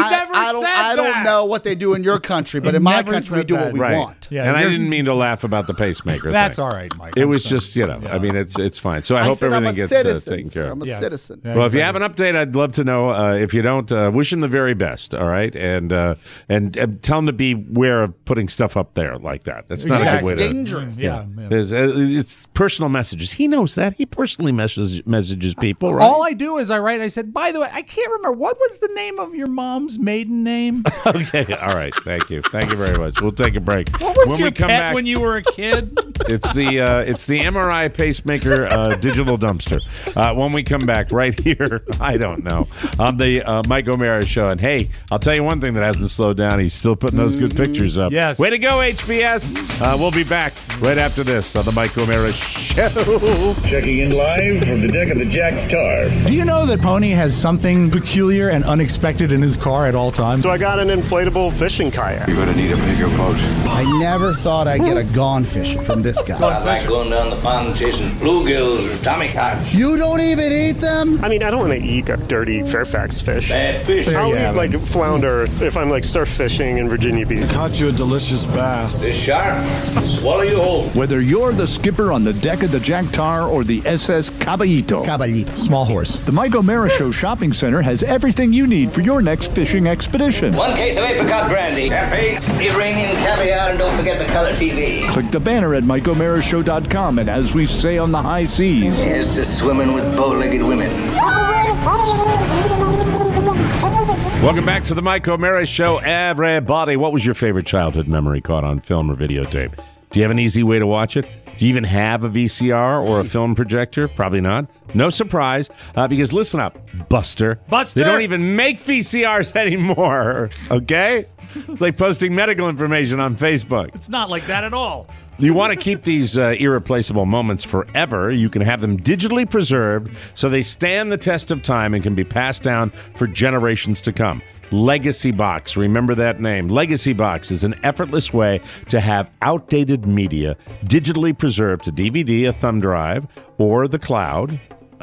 I don't know what they do in your country, but in my country we do what we want. Yeah, and I didn't mean to laugh about the pacemaker. That's thing. all right, Mike. It was just, I mean, it's fine. So I hope said everything I'm a gets citizen, taken care of. I'm a citizen. Well, if you have an update, I'd love to know. If you don't, wish him the very best. All right, and tell him to beware of putting stuff up there like that. That's not a good way to. Dangerous. Yeah. It's personal messages. He knows that. He personally messages people. Right? All I do is I said, by the way, I can't remember what was the name of your mom's maiden name. Okay, all right. Thank you very much. We'll take a break. What was your pet when you were a kid? It's the MRI pacemaker digital dumpster. When we come back, right here, I don't know, on the Mike O'Mara Show. And hey, I'll tell you one thing that hasn't slowed down. He's still putting those good pictures up. Yes. Way to go, HBS. We'll be back right after this on the Mike O'Mara Show. Checking in live from the deck of the Jack Tar. Do you know that Pony has something peculiar and unexpected in his car at all times? So I got an inflatable fishing kayak. You're going to need a bigger boat. I never thought I'd get a gone fishing from this guy. I like going down the pond chasing bluegills or tommycocks. You don't even eat them? I mean, I don't want to eat a dirty Fairfax fish. Bad fish. I'll eat like flounder if I'm like surf fishing in Virginia Beach. Caught you a delicious bass. This shark will swallow you whole. Whether you're the skipper on the deck of the Jack Tar or the SS Caballito. Small horse. The Mike O'Mara Show Shopping Center has everything you need for your next fishing expedition. 1 case of apricot brandy. Champagne, Iranian caviar, and don't forget the color TV. Click the banner at MikeO'MaraShow.com, and as we say on the high seas, Here's to swimming with bow-legged women. Welcome back to the Mike O'Mara Show, everybody. What was your favorite childhood memory caught on film or videotape? Do you have an easy way to watch it? Do you even have a VCR or a film projector? Probably not. No surprise, because listen up, Buster. They don't even make VCRs anymore, okay? It's like posting medical information on Facebook. It's not like that at all. You want to keep these irreplaceable moments forever, you can have them digitally preserved so they stand the test of time and can be passed down for generations to come. Legacy Box, remember that name. Legacy Box is an effortless way to have outdated media digitally preserved to DVD, a thumb drive, or the cloud.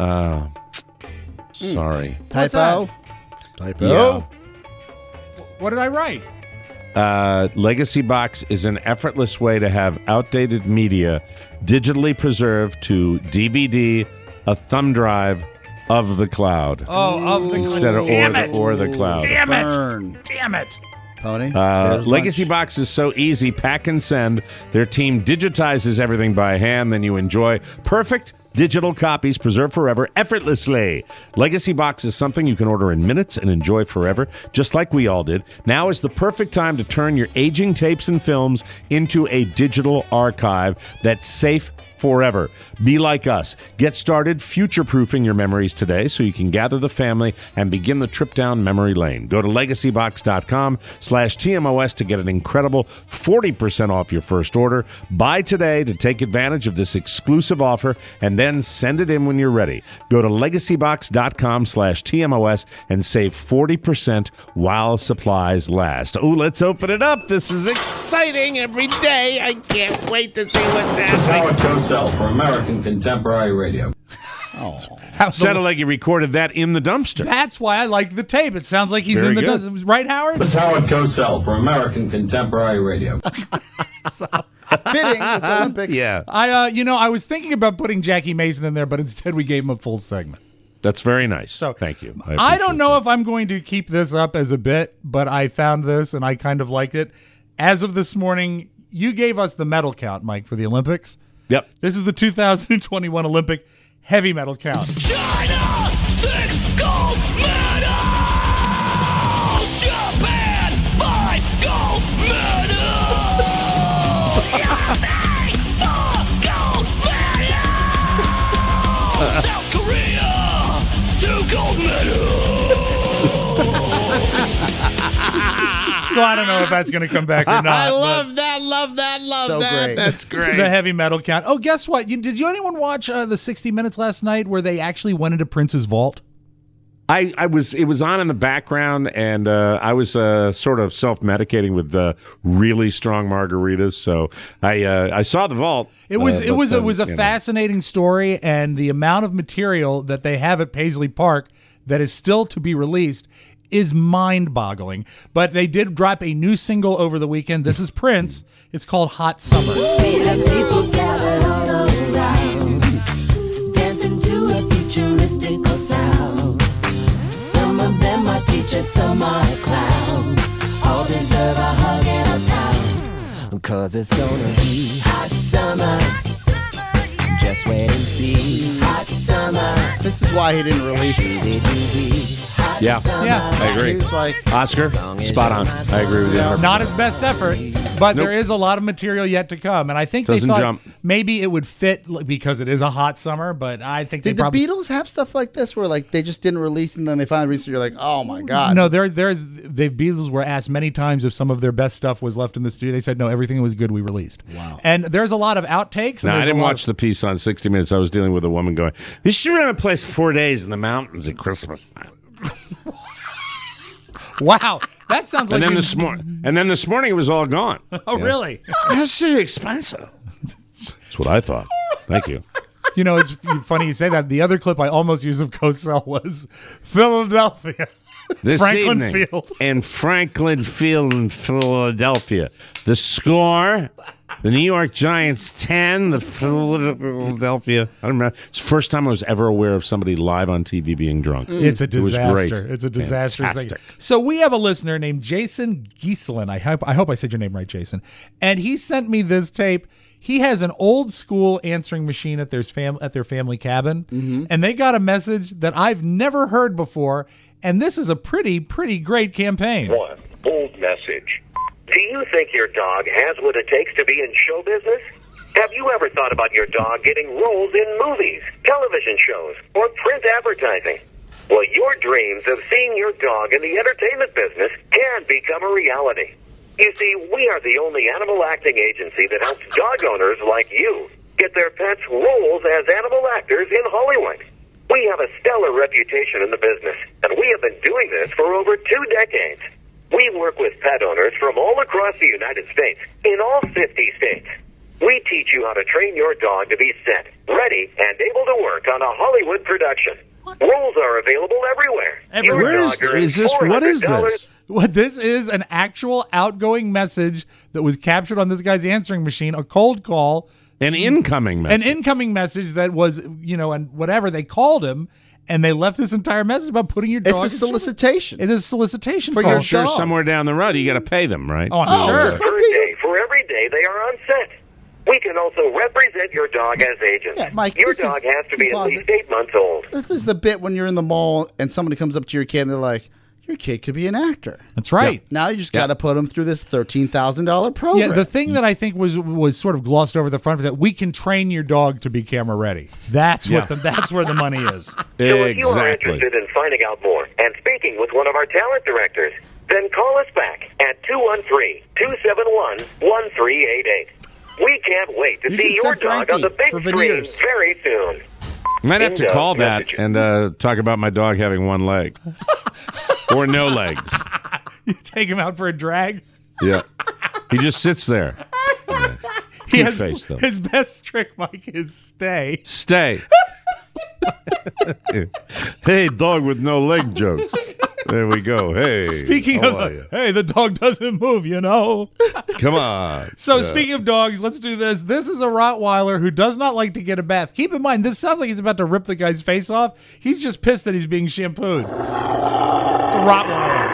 Sorry. Typo? Yeah. What did I write? Legacy Box is an effortless way to have outdated media digitally preserved to DVD, a thumb drive, of the cloud. Oh, of the instead of Damn or the cloud. Damn Burn. it! Damn it! Pony. Legacy Box is so easy. Pack and send. Their team digitizes everything by hand. Then you enjoy perfect digital copies preserved forever effortlessly. Legacy Box is something you can order in minutes and enjoy forever, just like we all did. Now is the perfect time to turn your aging tapes and films into a digital archive that's safe forever. Be like us. Get started future-proofing your memories today so you can gather the family and begin the trip down memory lane. Go to legacybox.com/TMOS to get an incredible 40% off your first order. Buy today to take advantage of this exclusive offer and then send it in when you're ready. Go to legacybox.com/TMOS and save 40% while supplies last. Oh, let's open it up. This is exciting every day. I can't wait to see what's happening. This is how it goes out for American Contemporary Radio. Sounded like you recorded that in the dumpster. That's why I like the tape. It sounds like he's in the dumpster. Right, Howard? This is how it goes out for American Contemporary Radio. Fitting with the Olympics. Yeah. I was thinking about putting Jackie Mason in there, but instead we gave him a full segment. That's very nice. So, thank you. I don't know if I'm going to keep this up as a bit, but I found this and I kind of liked it. As of this morning, you gave us the medal count, Mike, for the Olympics. Yep. This is the 2021 Olympic heavy medal count. China, 6 gold medals! Japan, 5 gold medals! USA, 4 gold medals! South Korea, 2 gold medals! So I don't know if that's going to come back or not. I love that. So that. great. That's great. The heavy metal count. Oh, guess what? Did anyone watch the 60 Minutes last night where they actually went into Prince's vault? It was on in the background, and I was sort of self-medicating with really strong margaritas. So I saw the vault. It was a fascinating story, and the amount of material that they have at Paisley Park that is still to be released is mind-boggling. But they did drop a new single over the weekend. This is Prince. It's called Hot Summer. See the people gathered all around, dancing to a futuristic sound. Some of them are teachers, some are clowns. All deserve a hug and a pound, 'cause it's gonna be hot summer. Just wait and see. Hot summer. This is why he didn't release it. Yeah, I agree. He was like, Oscar, spot on. I agree with you. 100%. Not his best effort, but there is a lot of material yet to come. And I think Doesn't they thought jump. maybe it would fit because it is a hot summer, but I think did they probably... the Beatles have stuff like this where like they just didn't release and then they finally released it? You're like, oh my God. No, the Beatles were asked many times if some of their best stuff was left in the studio. They said, no, everything was good we released. Wow. And there's a lot of outtakes. No, I didn't watch the piece on 60 Minutes. I was dealing with a woman going, "You should run a place for 4 days in the mountains at Christmas time." Wow, that sounds like. And then this morning it was all gone. Oh, yeah. Really? That's too expensive. That's what I thought. Thank you. You know, it's funny you say that. The other clip I almost used of Cosell was Philadelphia. This Franklin evening Field. in Franklin Field in Philadelphia. The score: the New York Giants 10, the Philadelphia. I don't remember. It's the first time I was ever aware of somebody live on TV being drunk. It's a disaster. It was great. It's a disaster. Fantastic. So we have a listener named Jason Gieselin. I hope I said your name right, Jason. And he sent me this tape. He has an old school answering machine at their family cabin, and they got a message that I've never heard before. And this is a pretty great campaign. One old message. Do you think your dog has what it takes to be in show business? Have you ever thought about your dog getting roles in movies, television shows, or print advertising? Well, your dreams of seeing your dog in the entertainment business can become a reality. You see, we are the only animal acting agency that helps dog owners like you get their pets roles as animal actors in Hollywood. We have a stellar reputation in the business, and we have been doing this for over 2 decades. We work with pet owners from all across the United States, in all 50 states. We teach you how to train your dog to be set, ready, and able to work on a Hollywood production. Roles are available everywhere. What is this? What this is an actual outgoing message that was captured on this guy's answering machine, a cold call. An incoming message. An incoming message that was, and whatever, they called him, and they left this entire message about putting your dog. It's a solicitation. It is a solicitation for call. your Sure, dog. somewhere down the road, you got to pay them, right? Oh, I'm sure. Just like For every day they are on set. We can also represent your dog as agents. Yeah, Mike, your this dog is- has to be at pause least 8 months old. This is the bit when you're in the mall and somebody comes up to your kid and they're like, your kid could be an actor. That's right. Now you just got to put them through this $13,000 program. Yeah, the thing that I think was sort of glossed over the front is that we can train your dog to be camera ready. That's what that's where the money is. So if you are interested in finding out more and speaking with one of our talent directors, then call us back at 213-271-1388. We can't wait to You see can your send dog on the Frankie big for screen veneers. very soon. Might have to End of call that message. and talk about my dog having one leg or no legs. You take him out for a drag. Yeah, he just sits there. Yeah. He Cute has face, though. his best trick, Mike, is stay. Stay. Hey, dog with no leg jokes. There we go. Hey. Speaking how of, are you? hey, the dog doesn't move, you know. Come on. So speaking of dogs, let's do this. This is a Rottweiler who does not like to get a bath. Keep in mind, this sounds like he's about to rip the guy's face off. He's just pissed that he's being shampooed. It's a Rottweiler.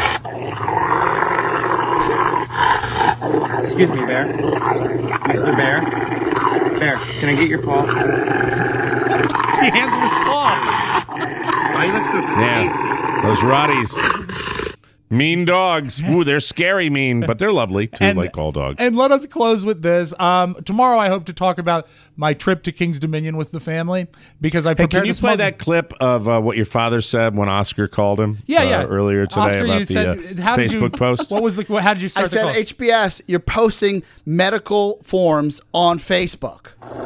Excuse me, Bear. Mr. Bear. Bear, can I get your paw? He hands him his paw. Why you look so Yeah, those Rotties. Mean dogs. Ooh, they're scary mean, but they're lovely, too, like all dogs. And let us close with this. Tomorrow I hope to talk about my trip to King's Dominion with the family because I Hey, prepared can you this play moment. that clip of what your father said when Oscar called him? Yeah. Earlier today Oscar, you about said, the how did you- Facebook post. What was the? How did you I start said, the call? HBS, you're posting medical forms on Facebook.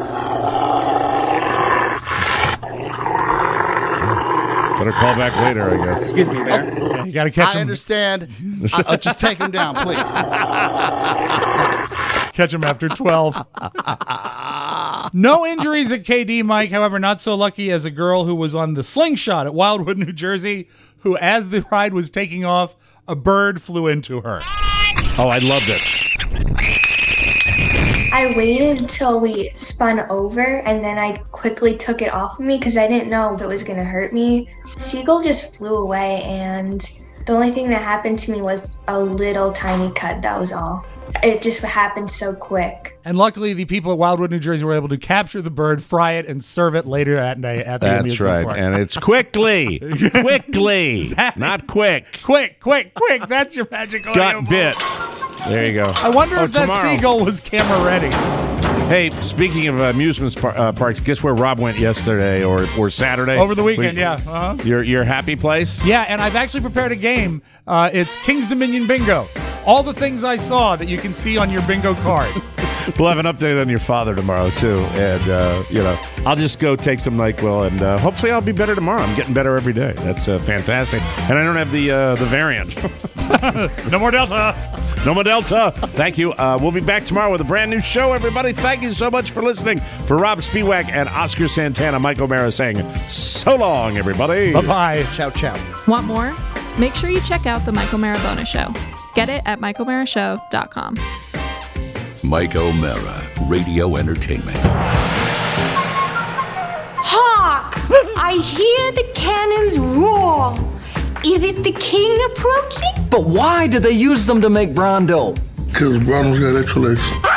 Better call back later, I guess. Excuse me, Bear. Yeah, you got to catch I him. understand. I'll just take him down, please. Catch him after 12. No injuries at KD, Mike. However, not so lucky as a girl who was on the Slingshot at Wildwood, New Jersey, who, as the ride was taking off, a bird flew into her. Oh, I love this. I waited till we spun over and then I quickly took it off of me because I didn't know if it was going to hurt me. The seagull just flew away and the only thing that happened to me was a little tiny cut. That was all. It just happened so quick. And luckily, the people at Wildwood, New Jersey were able to capture the bird, fry it, and serve it later that day at the That's amusement right. park. And it's quickly. Not quick. Quick. That's your magic audio. Got bit. There you go. I wonder if that tomorrow. seagull was camera ready. Hey, speaking of amusement parks, guess where Rob went yesterday or Saturday? Over the weekend, yeah. Uh-huh. Your happy place? Yeah, and I've actually prepared a game. It's King's Dominion Bingo. All the things I saw that you can see on your bingo card. We'll have an update on your father tomorrow, too. And, I'll just go take some NyQuil, and hopefully I'll be better tomorrow. I'm getting better every day. That's fantastic. And I don't have the variant. No more Delta. No more Delta. Thank you. We'll be back tomorrow with a brand new show, everybody. Thank you so much for listening. For Rob Spiewak and Oscar Santana, Mike O'Mara saying so long, everybody. Bye-bye. Ciao, ciao. Want more? Make sure you check out the Mike O'Mara Bonus Show. Get it at MikeO'MaraShow.com. Mike O'Mara, Radio Entertainment. Hark! I hear the cannons roar. Is it the king approaching? But why did they use them to make Brondo? Because Brondo's got extra legs.